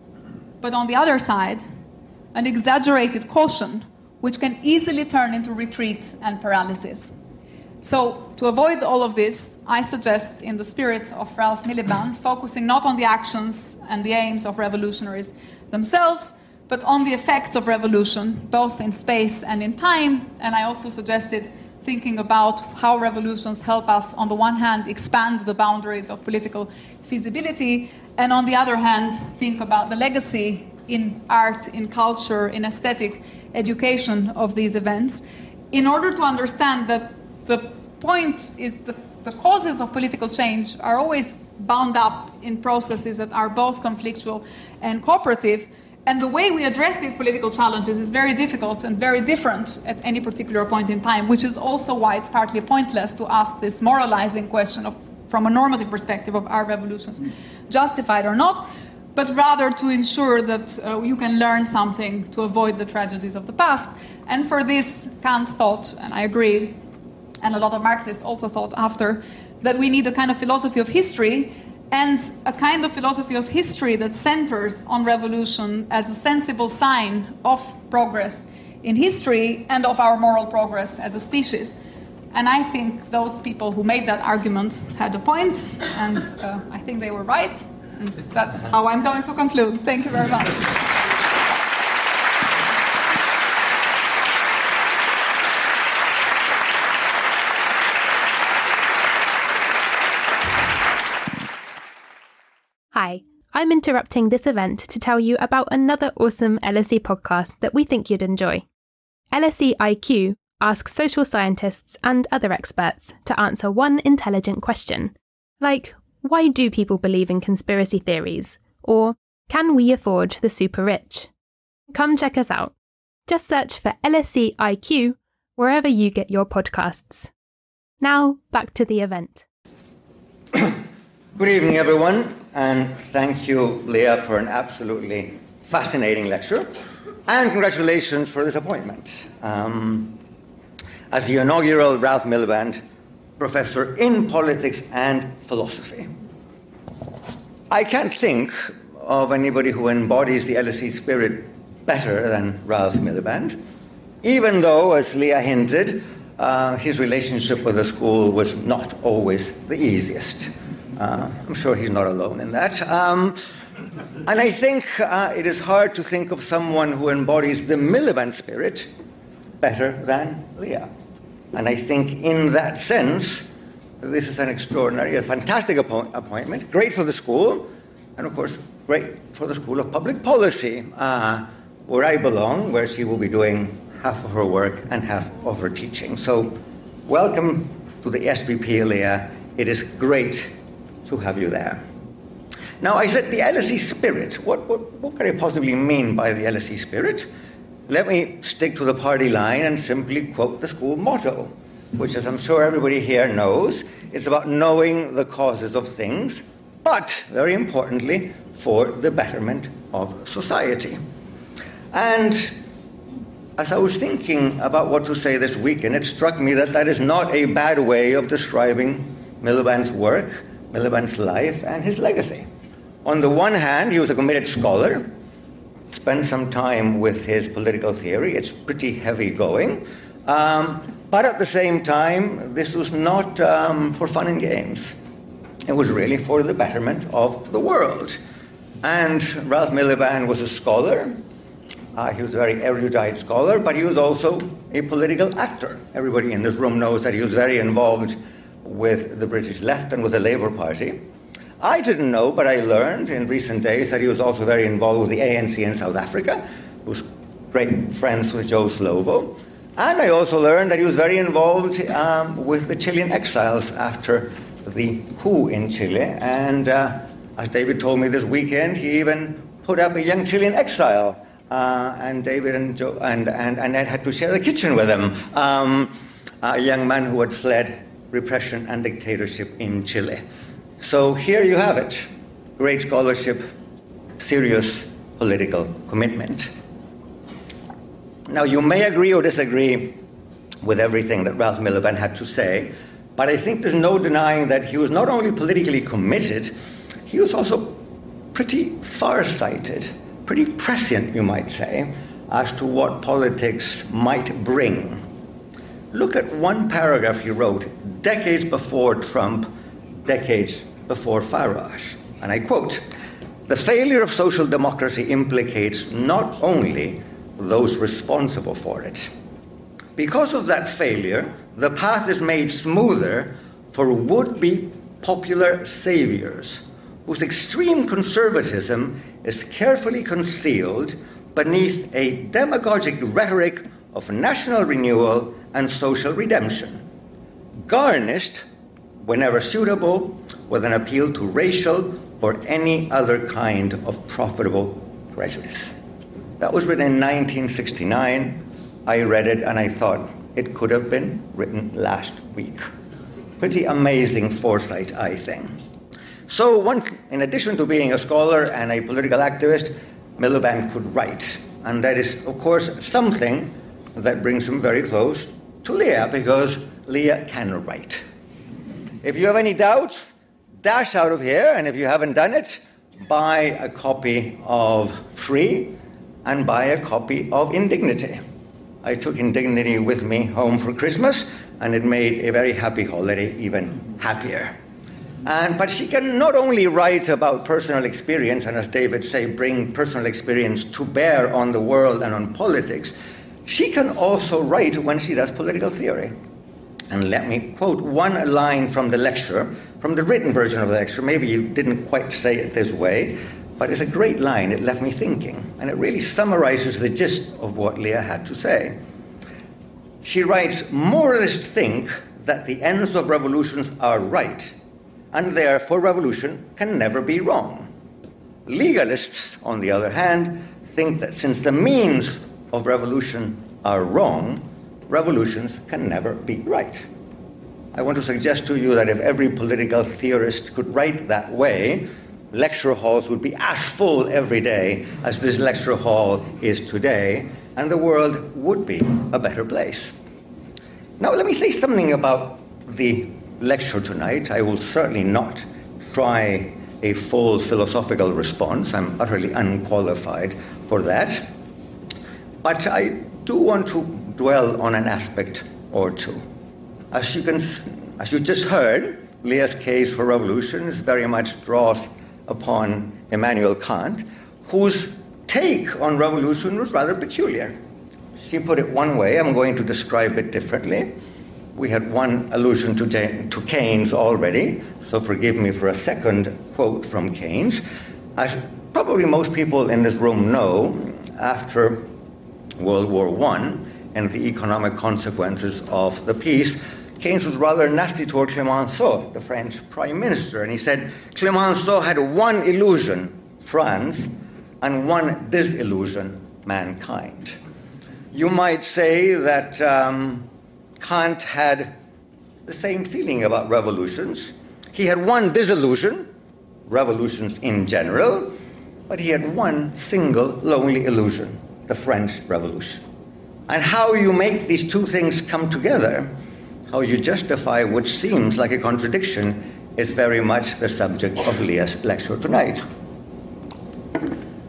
but on the other side, an exaggerated caution, which can easily turn into retreat and paralysis. So, to avoid all of this, I suggest, in the spirit of Ralph Miliband, focusing not on the actions and the aims of revolutionaries themselves, but on the effects of revolution, both in space and in time. And I also suggested thinking about how revolutions help us, on the one hand, expand the boundaries of political feasibility, and on the other hand, think about the legacy in art, in culture, in aesthetic education of these events, in order to understand that the point is that the causes of political change are always bound up in processes that are both conflictual and cooperative, and the way we address these political challenges is very difficult and very different at any particular point in time, which is also why it's partly pointless to ask this moralizing question of, from a normative perspective, of are revolutions justified or not, but rather to ensure that you can learn something to avoid the tragedies of the past. And for this, Kant thought, and I agree, and a lot of Marxists also thought after, that we need a kind of philosophy of history, and a kind of philosophy of history that centers on revolution as a sensible sign of progress in history and of our moral progress as a species. And I think those people who made that argument had a point, and I think they were right. And that's how I'm going to conclude. Thank you very much. Hi, I'm interrupting this event to tell you about another awesome LSE podcast that we think you'd enjoy. LSE IQ asks social scientists and other experts to answer one intelligent question, like, why do people believe in conspiracy theories? Or, can we afford the super rich? Come check us out. Just search for LSE IQ wherever you get your podcasts. Now, back to the event. Good evening, everyone, and thank you, Leah, for an absolutely fascinating lecture, and congratulations for this appointment. As the inaugural Ralph Miliband Professor in Politics and Philosophy. I can't think of anybody who embodies the LSE spirit better than Ralph Miliband, even though, as Leah hinted, his relationship with the school was not always the easiest. I'm sure he's not alone in that. And I think it is hard to think of someone who embodies the Miliband spirit better than Leah. And I think in that sense, this is an extraordinary, a fantastic appointment, great for the school, and of course, great for the School of Public Policy, where I belong, where she will be doing half of her work and half of her teaching. So welcome to the SPP, Leah. It is great to have you there. Now, I said the LSE spirit. What could I possibly mean by the LSE spirit? Let me stick to the party line and simply quote the school motto, which, as I'm sure everybody here knows, it's about knowing the causes of things, but, very importantly, for the betterment of society. And as I was thinking about what to say this weekend, it struck me that that is not a bad way of describing Miliband's work, Miliband's life, and his legacy. On the one hand, he was a committed scholar, spend some time with his political theory. It's pretty heavy going. But at the same time, this was not for fun and games. It was really for the betterment of the world. And Ralph Miliband was a scholar. He was a very erudite scholar, but he was also a political actor. Everybody in this room knows that he was very involved with the British left and with the Labour Party. I didn't know, but I learned in recent days that he was also very involved with the ANC in South Africa. He was great friends with Joe Slovo. And I also learned that he was very involved with the Chilean exiles after the coup in Chile. And as David told me this weekend, he even put up a young Chilean exile. And David and Joe and Ed had to share the kitchen with him. A young man who had fled repression and dictatorship in Chile. So here you have it. Great scholarship, serious political commitment. Now, you may agree or disagree with everything that Ralph Miliband had to say, but I think there's no denying that he was not only politically committed, he was also pretty far-sighted, pretty prescient, you might say, as to what politics might bring. Look at one paragraph he wrote decades before Trump, decades before Farage. And I quote, "The failure of social democracy implicates not only those responsible for it. Because of that failure, the path is made smoother for would-be popular saviors, whose extreme conservatism is carefully concealed beneath a demagogic rhetoric of national renewal and social redemption, garnished, whenever suitable, with an appeal to racial or any other kind of profitable prejudice." That was written in 1969. I read it and I thought it could have been written last week. Pretty amazing foresight, I think. So in addition to being a scholar and a political activist, Miliband could write. And that is, of course, something that brings him very close to Leah, because Leah can write. If you have any doubts, dash out of here, and if you haven't done it, buy a copy of Free and buy a copy of Indignity. I took Indignity with me home for Christmas, and it made a very happy holiday even happier. But she can not only write about personal experience, and as David said, bring personal experience to bear on the world and on politics, she can also write when she does political theory. And let me quote one line from the lecture, from the written version of the lecture. Maybe you didn't quite say it this way, but it's a great line. It left me thinking, and it really summarizes the gist of what Leah had to say. She writes, "Moralists think that the ends of revolutions are right, and therefore revolution can never be wrong. Legalists, on the other hand, think that since the means of revolution are wrong, revolutions can never be right." I want to suggest to you that if every political theorist could write that way, lecture halls would be as full every day as this lecture hall is today, and the world would be a better place. Now, let me say something about the lecture tonight. I will certainly not try a full philosophical response. I'm utterly unqualified for that. But I do want to dwell on an aspect or two. As you just heard, Leah's case for revolution very much draws upon Immanuel Kant, whose take on revolution was rather peculiar. She put it one way. I'm going to describe it differently. We had one allusion to Keynes already, so forgive me for a second quote from Keynes. As probably most people in this room know, after World War I and the economic consequences of the peace, Keynes was rather nasty toward Clemenceau, the French prime minister, and he said Clemenceau had one illusion, France, and one disillusion, mankind. You might say that Kant had the same feeling about revolutions. He had one disillusion, revolutions in general, but he had one single lonely illusion, the French Revolution. And how you make these two things come together, how you justify what seems like a contradiction, is very much the subject of Leah's lecture tonight.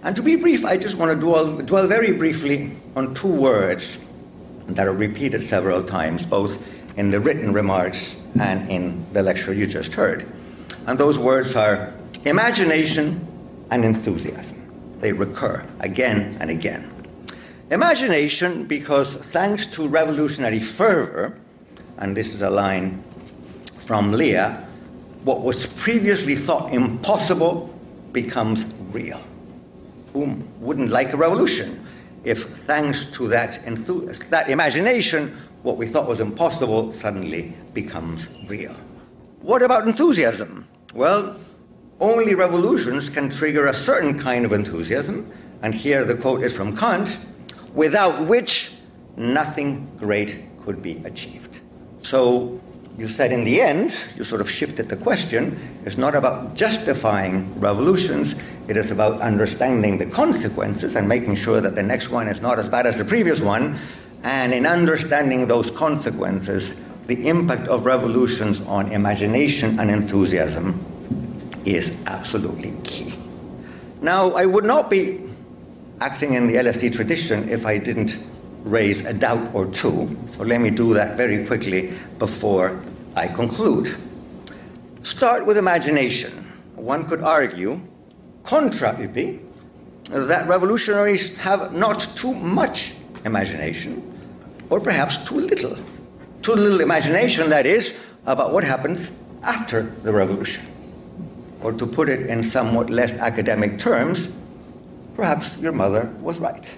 And to be brief, I just want to dwell very briefly on two words that are repeated several times, both in the written remarks and in the lecture you just heard. And those words are imagination and enthusiasm. They recur again and again. Imagination, because thanks to revolutionary fervor, and this is a line from Leah, what was previously thought impossible becomes real. Who wouldn't like a revolution if, thanks to that imagination, what we thought was impossible suddenly becomes real? What about enthusiasm? Well, only revolutions can trigger a certain kind of enthusiasm, and here the quote is from Kant, without which nothing great could be achieved. So you said in the end, you sort of shifted the question, it's not about justifying revolutions, it is about understanding the consequences and making sure that the next one is not as bad as the previous one, and in understanding those consequences, the impact of revolutions on imagination and enthusiasm is absolutely key. Now, I would not be acting in the LSE tradition if I didn't raise a doubt or two, so let me do that very quickly before I conclude. Start with imagination. One could argue, contra Yppi, that revolutionaries have not too much imagination, or perhaps too little. Too little imagination, that is, about what happens after the revolution. Or to put it in somewhat less academic terms, perhaps your mother was right.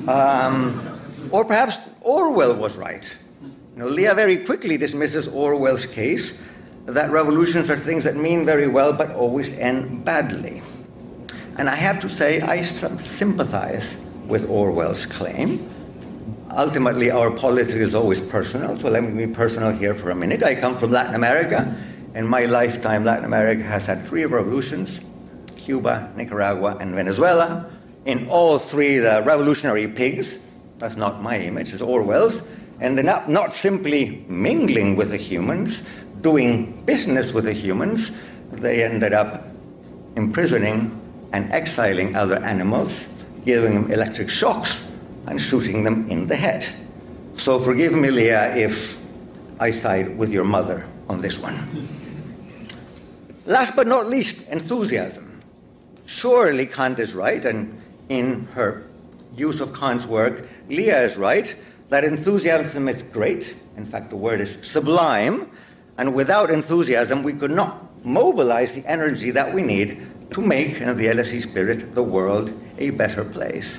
Or perhaps Orwell was right. Leah very quickly dismisses Orwell's case that revolutions are things that mean very well but always end badly. And I have to say, I sympathize with Orwell's claim. Ultimately, our politics is always personal, so let me be personal here for a minute. I come from Latin America. In my lifetime, Latin America has had 3 revolutions, Cuba, Nicaragua, and Venezuela. In all 3, the revolutionary pigs, that's not my image, it's Orwell's, ended up not simply mingling with the humans, doing business with the humans, they ended up imprisoning and exiling other animals, giving them electric shocks, and shooting them in the head. So forgive me, Leah, if I side with your mother on this one. Last but not least, enthusiasm. Surely Kant is right, and in her use of Kant's work, Leah is right, that enthusiasm is great. In fact, the word is sublime, and without enthusiasm, we could not mobilize the energy that we need to make, in the LSE spirit, the world a better place.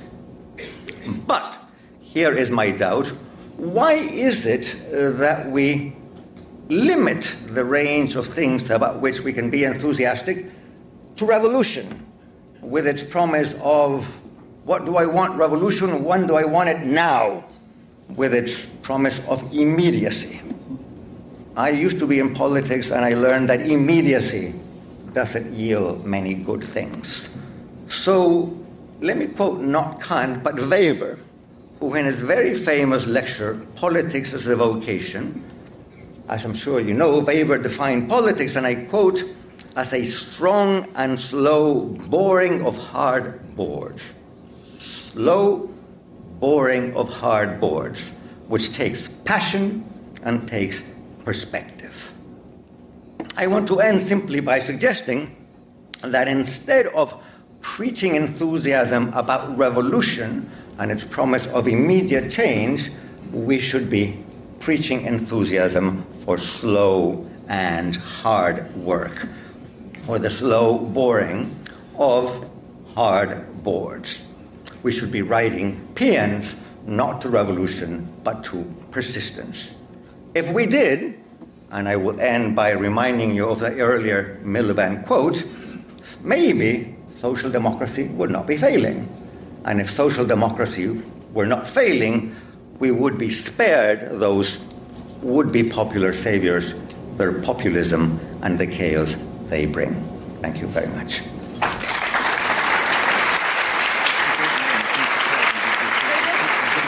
But here is my doubt. Why is it that we limit the range of things about which we can be enthusiastic to revolution, with its promise of, what do I want revolution, when do I want it now, with its promise of immediacy? I used to be in politics and I learned that immediacy doesn't yield many good things. So let me quote not Kant, but Weber, who in his very famous lecture, Politics as a Vocation, as I'm sure you know, Weber defined politics, and I quote, as a strong and slow boring of hard boards. Slow boring of hard boards, which takes passion and takes perspective. I want to end simply by suggesting that instead of preaching enthusiasm about revolution and its promise of immediate change, we should be preaching enthusiasm for slow and hard work, for the slow boring of hard boards. We should be writing paeans not to revolution, but to persistence. If we did, and I will end by reminding you of the earlier Miliband quote, maybe social democracy would not be failing. And if social democracy were not failing, we would be spared those would-be popular saviors, their populism and the chaos they bring. Thank you very much.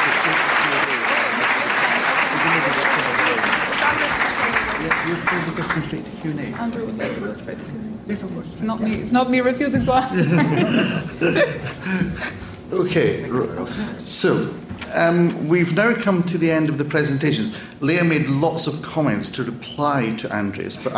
Because straight to Q&A. Andrew would like to go straight to Q&A. Yes, of course. Not me. It's not me refusing to answer. Okay, so we've now come to the end of the presentations. Leah made lots of comments to reply to Andreas, but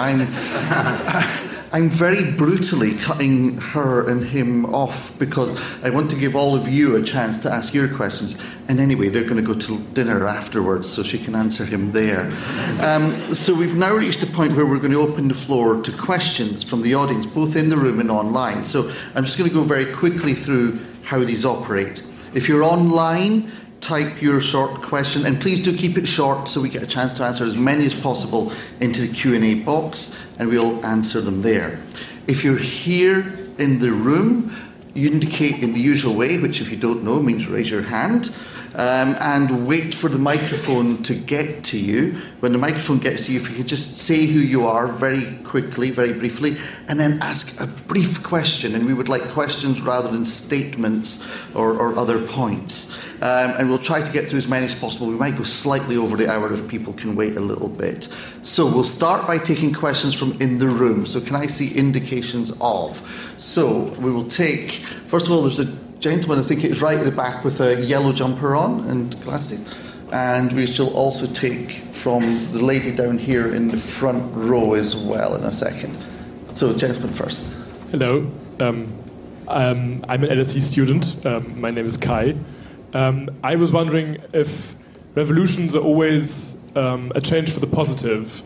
I'm very brutally cutting her and him off because I want to give all of you a chance to ask your questions. And anyway, they're going to go to dinner afterwards, so she can answer him there. So we've now reached a point where we're going to open the floor to questions from the audience, both in the room and online. So I'm just going to go very quickly through how these operate. If you're online, type your short question, and please do keep it short so we get a chance to answer as many as possible into the Q&A box, and we'll answer them there. If you're here in the room, you indicate in the usual way, which if you don't know means raise your hand, and wait for the microphone to get to you. When the microphone gets to you, if you could just say who you are very quickly, very briefly, and then ask a brief question. And we would like questions rather than statements or other points. And we'll try to get through as many as possible. We might go slightly over the hour if people can wait a little bit. So we'll start by taking questions from in the room. So can I see indications of? So we will take, first of all, there's a gentleman, I think it's right at the back, with a yellow jumper on and glasses. And we shall also take from the lady down here in the front row as well in a second. So, gentleman first. Hello. I'm an LSE student. My name is Kai. I was wondering if revolutions are always a change for the positive.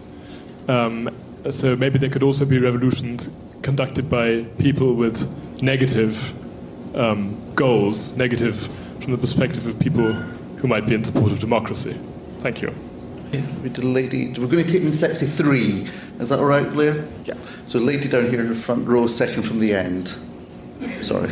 So maybe there could also be revolutions conducted by people with negative goals, negative from the perspective of people who might be in support of democracy. Thank you. Yeah, with the lady, we're going to take in sexy 3. Is that all right, Blair? Yeah. So, lady down here in the front row, second from the end. Sorry.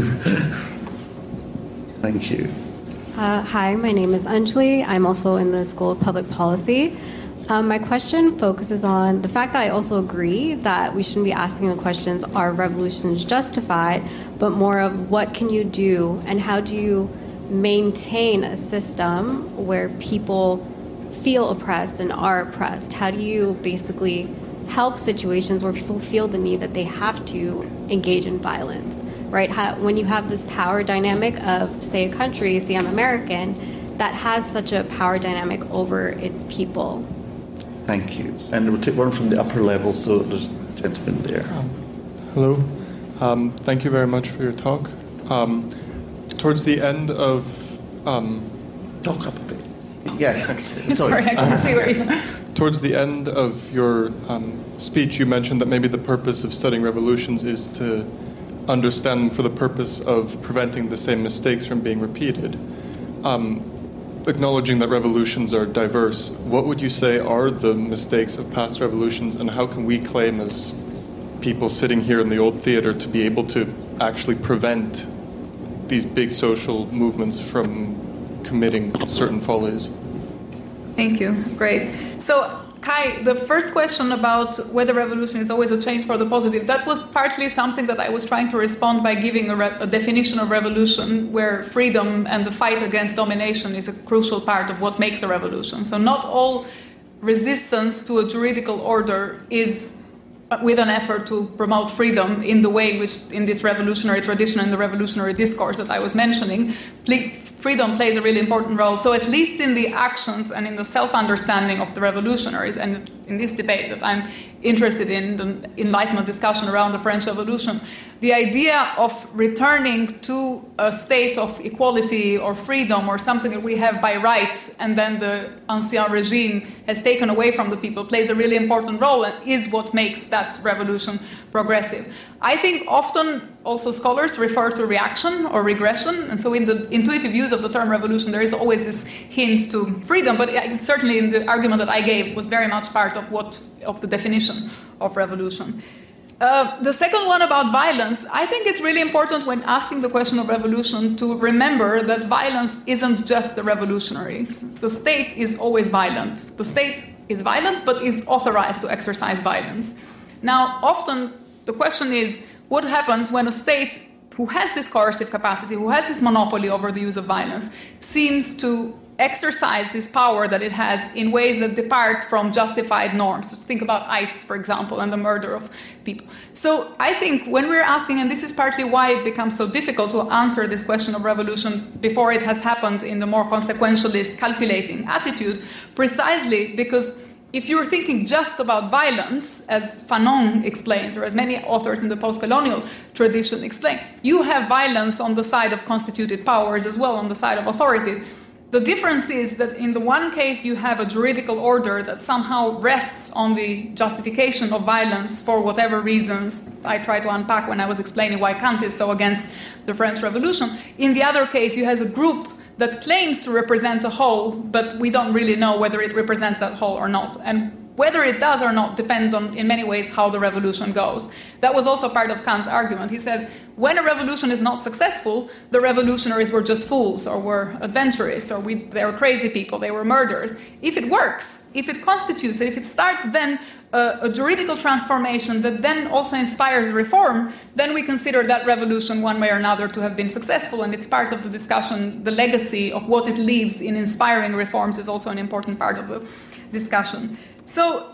Thank you. Hi, my name is Anjali. I'm also in the School of Public Policy. My question focuses on the fact that I also agree that we shouldn't be asking the questions, are revolutions justified, but more of what can you do and how do you maintain a system where people feel oppressed and are oppressed? How do you basically help situations where people feel the need that they have to engage in violence, right? When you have this power dynamic of, say, a country, say I'm American, that has such a power dynamic over its people. Thank you. And we'll take one from the upper level, so there's a gentleman there. Hello. Thank you very much for your talk. Towards the end of... Talk up a bit. Yes. Sorry, I can see where you are. Towards the end of your speech, you mentioned that maybe the purpose of studying revolutions is to understand them for the purpose of preventing the same mistakes from being repeated. Acknowledging that revolutions are diverse, what would you say are the mistakes of past revolutions, and how can we claim as people sitting here in the old theater to be able to actually prevent these big social movements from committing certain follies? Thank you. Great. So, Kai, the first question about whether revolution is always a change for the positive, that was partly something that I was trying to respond by giving a definition of revolution where freedom and the fight against domination is a crucial part of what makes a revolution. So not all resistance to a juridical order is with an effort to promote freedom in the way which in this revolutionary tradition and the revolutionary discourse that I was mentioning, freedom plays a really important role. So at least in the actions and in the self-understanding of the revolutionaries, and in this debate that I'm interested in, the Enlightenment discussion around the French Revolution, the idea of returning to a state of equality or freedom or something that we have by right and then the ancien regime has taken away from the people plays a really important role and is what makes that revolution progressive. I think often also scholars refer to reaction or regression, and so in the intuitive use of the term revolution there is always this hint to freedom, but certainly in the argument that I gave was very much part of the definition of revolution. The second one about violence, I think it's really important when asking the question of revolution to remember that violence isn't just the revolutionaries. The state is always violent. The state is violent but is authorized to exercise violence. Now, often the question is, what happens when a state who has this coercive capacity, who has this monopoly over the use of violence, seems to exercise this power that it has in ways that depart from justified norms. Just think about ICE, for example, and the murder of people. So I think when we're asking, and this is partly why it becomes so difficult to answer this question of revolution before it has happened in the more consequentialist, calculating attitude, precisely because if you're thinking just about violence, as Fanon explains, or as many authors in the post-colonial tradition explain, you have violence on the side of constituted powers as well, on the side of authorities. The difference is that in the one case you have a juridical order that somehow rests on the justification of violence for whatever reasons I tried to unpack when I was explaining why Kant is so against the French Revolution. In the other case, you have a group that claims to represent a whole, but we don't really know whether it represents that whole or not. And whether it does or not depends on, in many ways, how the revolution goes. That was also part of Kant's argument. He says, when a revolution is not successful, the revolutionaries were just fools, or were adventurous, or they were crazy people, they were murderers. If it works, if it constitutes, and if it starts then a juridical transformation that then also inspires reform, then we consider that revolution one way or another to have been successful, and it's part of the discussion. The legacy of what it leaves in inspiring reforms is also an important part of the discussion. So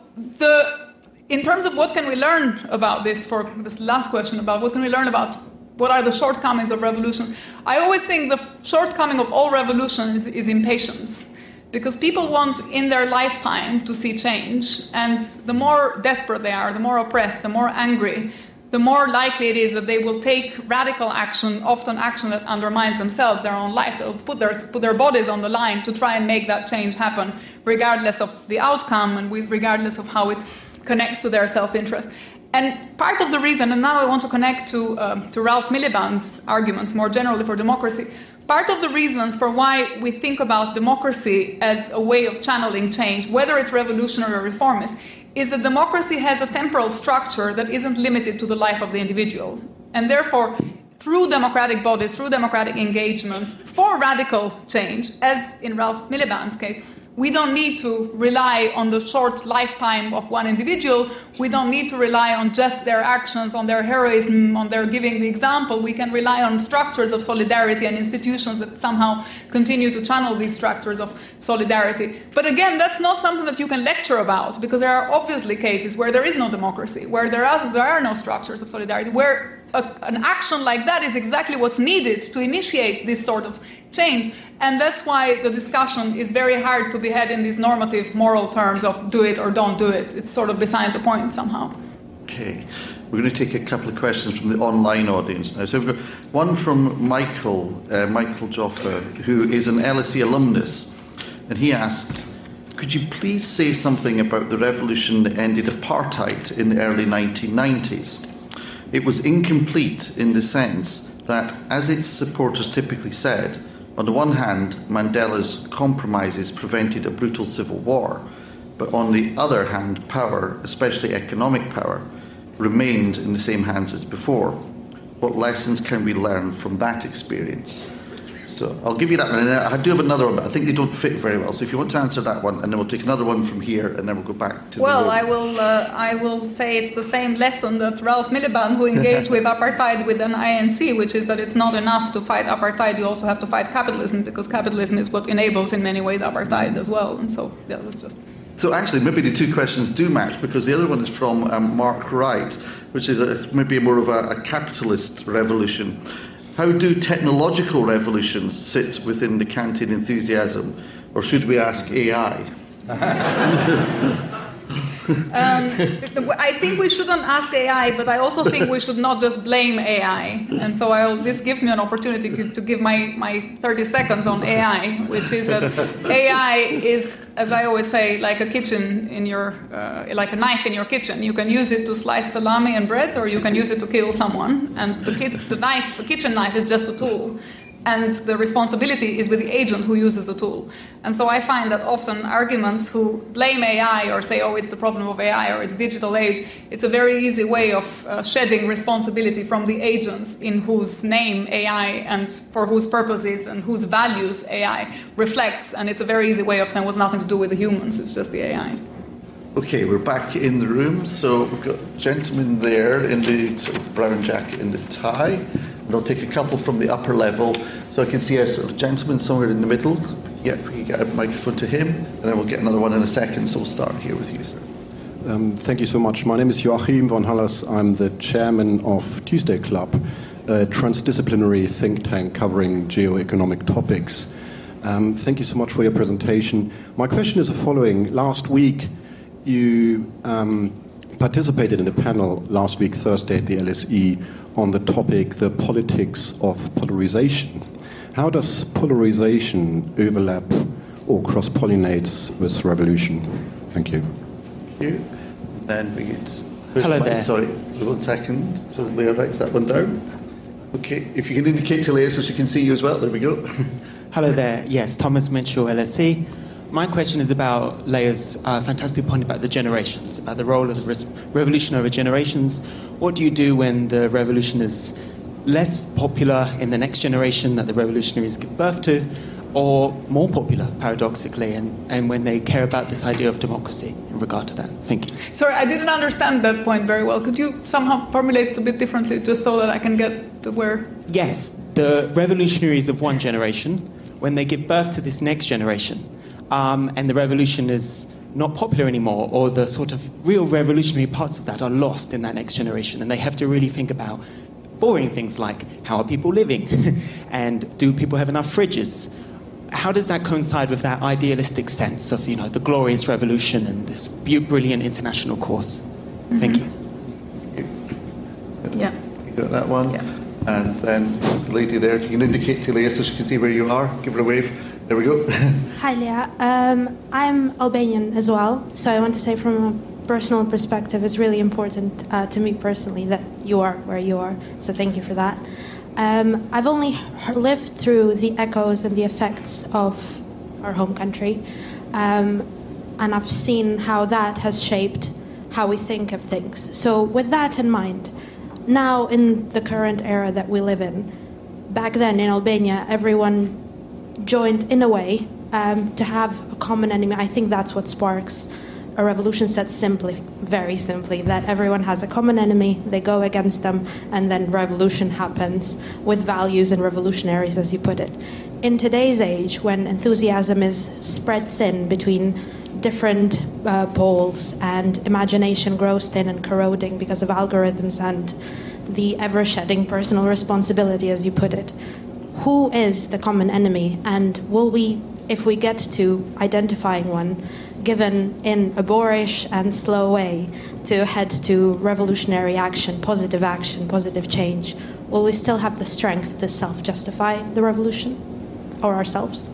in terms of what can we learn about this, for this last question about what can we learn about what are the shortcomings of revolutions, I always think the shortcoming of all revolutions is impatience. Because people want in their lifetime to see change, and the more desperate they are, the more oppressed, the more angry, the more likely it is that they will take radical action, often action that undermines themselves, their own lives. They'll put their bodies on the line to try and make that change happen, regardless of the outcome and regardless of how it connects to their self-interest. And part of the reason, and now I want to connect to Ralph Miliband's arguments more generally for democracy, part of the reasons for why we think about democracy as a way of channeling change, whether it's revolutionary or reformist, is that democracy has a temporal structure that isn't limited to the life of the individual. And therefore, through democratic bodies, through democratic engagement, for radical change, as in Ralph Miliband's case, we don't need to rely on the short lifetime of one individual. We don't need to rely on just their actions, on their heroism, on their giving the example. We can rely on structures of solidarity and institutions that somehow continue to channel these structures of solidarity. But again, that's not something that you can lecture about, because there are obviously cases where there is no democracy, where there are no structures of solidarity, where an action like that is exactly what's needed to initiate this sort of change. And that's why the discussion is very hard to be had in these normative moral terms of do it or don't do it. It's sort of beside the point somehow. Okay. We're going to take a couple of questions from the online audience now. So we've got one from Michael Joffa, who is an LSE alumnus. And he asks, could you please say something about the revolution that ended apartheid in the early 1990s? It was incomplete in the sense that, as its supporters typically said, on the one hand, Mandela's compromises prevented a brutal civil war, but on the other hand, power, especially economic power, remained in the same hands as before. What lessons can we learn from that experience? So I'll give you that one, and I do have another one, but I think they don't fit very well. So if you want to answer that one, and then we'll take another one from here, and then we'll go back to Well, I will say it's the same lesson that Ralph Miliband, who engaged with apartheid with an INC, which is that it's not enough to fight apartheid, you also have to fight capitalism, because capitalism is what enables, in many ways, apartheid as well. And so, yeah, that's just... So actually, maybe the two questions do match, because the other one is from Mark Wright, which is maybe more of a capitalist revolution. How do technological revolutions sit within the Kantian enthusiasm, or should we ask AI? I think we shouldn't ask AI, but I also think we should not just blame AI. And so this gives me an opportunity to give my 30 seconds on AI, which is that AI is, as I always say, like a kitchen in like a knife in your kitchen. You can use it to slice salami and bread, or you can use it to kill someone. And the kitchen knife is just a tool. And the responsibility is with the agent who uses the tool. And so I find that often arguments who blame AI or say, oh, it's the problem of AI or it's digital age, it's a very easy way of shedding responsibility from the agents in whose name AI and for whose purposes and whose values AI reflects. And it's a very easy way of saying, well, it's nothing to do with the humans, it's just the AI. Okay, we're back in the room. So we've got a gentleman there in the sort of brown jacket and the tie. And I'll take a couple from the upper level. So I can see a sort of gentleman somewhere in the middle. Yeah, if we can get a microphone to him, and then we'll get another one in a second, so we'll start here with you, sir. Thank you so much. My name is Joachim von Hallers. I'm the chairman of Tuesday Club, a transdisciplinary think tank covering geo-economic topics. Thank you so much for your presentation. My question is the following. Last week, you participated in a panel last week, Thursday, at the LSE on the topic, the politics of polarization. How does polarization overlap or cross-pollinates with revolution? Thank you. Thank you. Then we get... Hello there. Sorry, 1 second. So Leah writes that one down. Okay, if you can indicate to Leah so she can see you as well. There we go. Hello there. Yes, Thomas Mitchell, LSE. My question is about Leah's fantastic point about the generations, about the role of the revolution over generations. What do you do when the revolution is less popular in the next generation that the revolutionaries give birth to, or more popular, paradoxically, and when they care about this idea of democracy in regard to that? Thank you. Sorry, I didn't understand that point very well. Could you somehow formulate it a bit differently, just so that I can get to where... Yes, the revolutionaries of one generation, when they give birth to this next generation, and the revolution is not popular anymore, or the sort of real revolutionary parts of that are lost in that next generation, and they have to really think about boring things like, how are people living? And do people have enough fridges? How does that coincide with that idealistic sense of, the glorious revolution and this brilliant international cause? Mm-hmm. Thank you. Yeah. You got that one? Yeah. And then there's the lady there. If you can indicate to Leah so she can see where you are, give her a wave. There we go. Hi, Leah. I'm Albanian as well, so I want to say from a personal perspective, it's really important to me personally that you are where you are, so thank you for that. I've only lived through the echoes and the effects of our home country, and I've seen how that has shaped how we think of things. So with that in mind, now in the current era that we live in, back then in Albania, everyone joined in a way to have a common enemy. I think that's what sparks a revolution, said simply, very simply, that everyone has a common enemy, they go against them, and then revolution happens with values and revolutionaries, as you put it. In today's age, when enthusiasm is spread thin between different poles and imagination grows thin and corroding because of algorithms and the ever-shedding personal responsibility, as you put it, who is the common enemy? And will we, if we get to identifying one, given in a boorish and slow way to head to revolutionary action, positive change, will we still have the strength to self-justify the revolution or ourselves?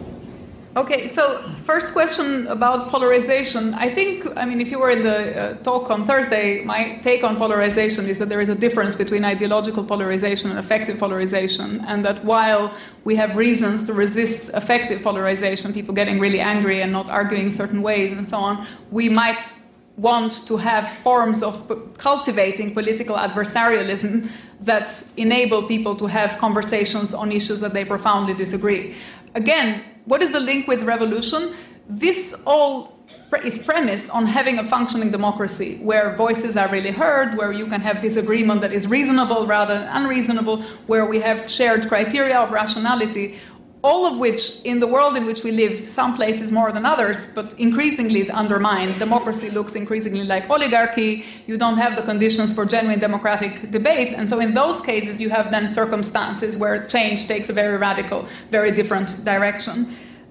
Okay, so first question about polarization. If you were in the talk on Thursday, my take on polarization is that there is a difference between ideological polarization and effective polarization, and that while we have reasons to resist effective polarization, people getting really angry and not arguing certain ways and so on, we might want to have forms of cultivating political adversarialism that enable people to have conversations on issues that they profoundly disagree. Again, what is the link with revolution? This all is premised on having a functioning democracy where voices are really heard, where you can have disagreement that is reasonable rather than unreasonable, where we have shared criteria of rationality, all of which, in the world in which we live, some places more than others, but increasingly is undermined. Democracy looks increasingly like oligarchy. You don't have the conditions for genuine democratic debate. And so in those cases, you have then circumstances where change takes a very radical, very different direction.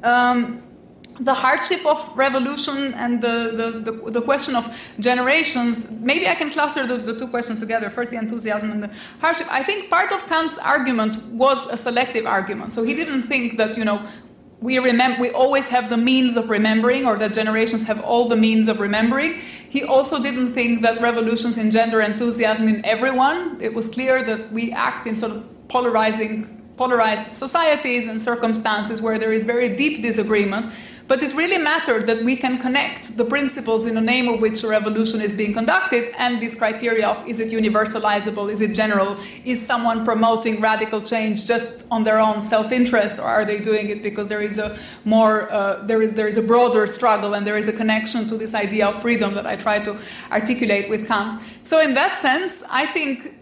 The hardship of revolution and the question of generations, maybe I can cluster the two questions together, first the enthusiasm and the hardship. I think part of Kant's argument was a selective argument. So he didn't think that, we always have the means of remembering, or that generations have all the means of remembering. He also didn't think that revolutions engender enthusiasm in everyone. It was clear that we act in sort of polarized societies and circumstances where there is very deep disagreement. But it really mattered that we can connect the principles in the name of which a revolution is being conducted and this criteria of, is it universalizable, is it general, is someone promoting radical change just on their own self-interest, or are they doing it because there is a more there is a broader struggle and there is a connection to this idea of freedom that I try to articulate with Kant. So in that sense, I think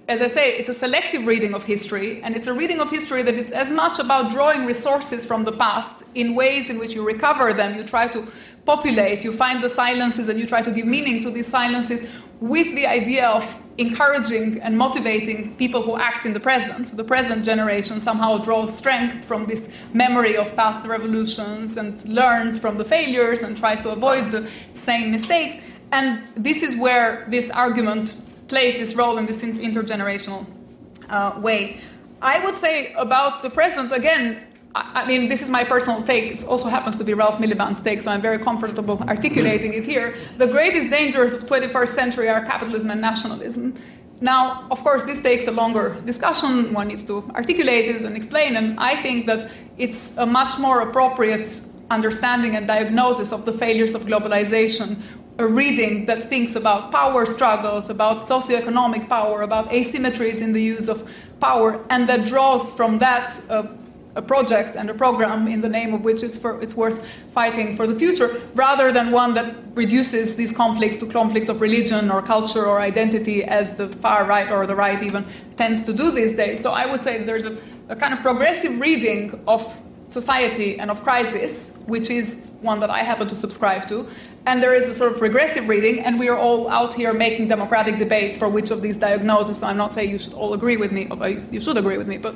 as I say, it's a selective reading of history, and it's a reading of history that it's as much about drawing resources from the past in ways in which you recover them, you try to populate, you find the silences and you try to give meaning to these silences with the idea of encouraging and motivating people who act in the present. So the present generation somehow draws strength from this memory of past revolutions and learns from the failures and tries to avoid the same mistakes. And this is where this argument plays this role in this intergenerational way. I would say about the present, again, I mean, this is my personal take. It also happens to be Ralph Miliband's take, so I'm very comfortable articulating it here. The greatest dangers of 21st century are capitalism and nationalism. Now, of course, this takes a longer discussion. One needs to articulate it and explain, and I think that it's a much more appropriate understanding and diagnosis of the failures of globalization, a reading that thinks about power struggles, about socioeconomic power, about asymmetries in the use of power, and that draws from that a project and a program in the name of which it's worth fighting for the future, rather than one that reduces these conflicts to conflicts of religion or culture or identity, as the far right or the right even tends to do these days. So I would say there's a kind of progressive reading of society and of crisis, which is one that I happen to subscribe to. And there is a sort of regressive reading, and we are all out here making democratic debates for which of these diagnoses. So I'm not saying you should all agree with me, or you should agree with me, but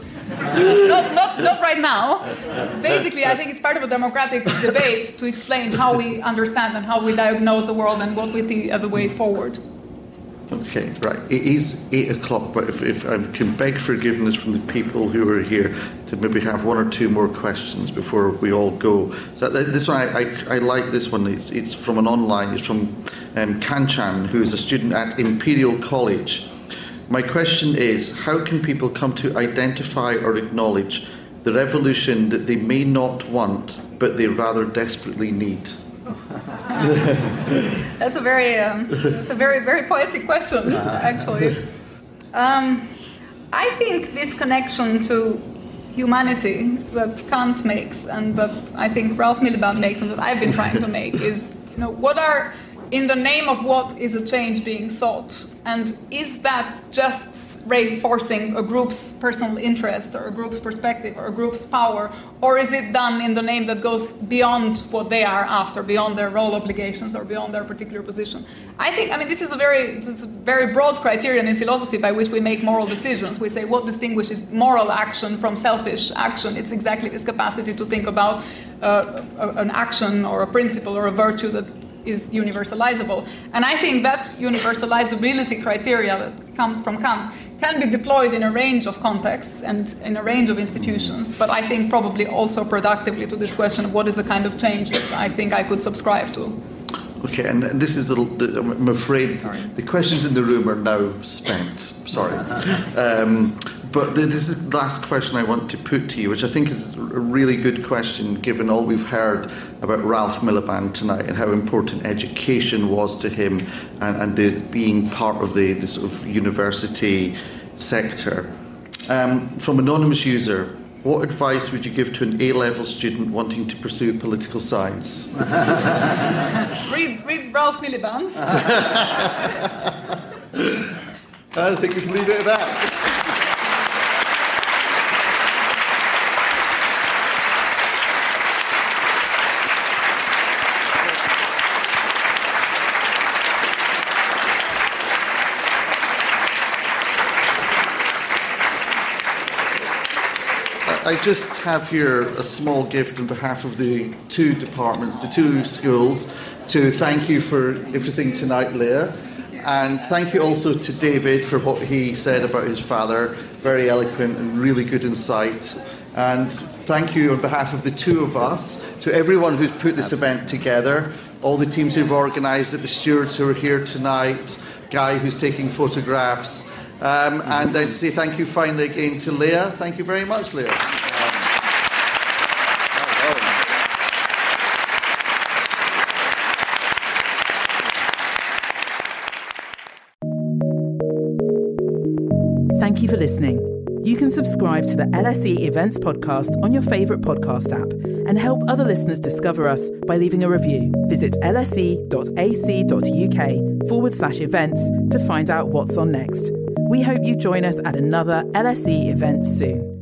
not right now. Basically, I think it's part of a democratic debate to explain how we understand and how we diagnose the world and what we see as the way forward. Okay, right. It is 8 o'clock, but if I can beg forgiveness from the people who are here to maybe have one or two more questions before we all go. So this one, I like this one. It's from an online. It's from Kanchan, who is a student at Imperial College. My question is, how can people come to identify or acknowledge the revolution that they may not want, but they rather desperately need? That's a very, very poetic question, actually. I think this connection to humanity that Kant makes, and that I think Ralph Miliband makes, and that I've been trying to make, is, what are, in the name of what is a change being sought? And is that just reinforcing a group's personal interest or a group's perspective or a group's power? Or is it done in the name that goes beyond what they are after, beyond their role obligations or beyond their particular position? This is a very broad criterion in philosophy by which we make moral decisions. We say what distinguishes moral action from selfish action. It's exactly this capacity to think about an action or a principle or a virtue that is universalizable. And I think that universalizability criteria that comes from Kant can be deployed in a range of contexts and in a range of institutions, but I think probably also productively to this question of what is the kind of change that I think I could subscribe to. Okay, and this is, I'm afraid, the questions in the room are now spent. Sorry. But this is the last question I want to put to you, which I think is a really good question, given all we've heard about Ralph Miliband tonight and how important education was to him and being part of the sort of university sector. From anonymous user, what advice would you give to an A-level student wanting to pursue political science? Read Ralph Miliband. I think we can leave it at that. I just have here a small gift on behalf of the two departments, the two schools, to thank you for everything tonight, Leah. And thank you also to David for what he said about his father. Very eloquent and really good insight. And thank you on behalf of the two of us to everyone who's put this event together, all the teams who've organised it, the stewards who are here tonight, Guy who's taking photographs. And I'd say thank you finally again to Leah. Thank you very much, Leah. Thank you for listening. You can subscribe to the LSE Events podcast on your favourite podcast app and help other listeners discover us by leaving a review. Visit lse.ac.uk/events to find out what's on next. We hope you join us at another LSE event soon.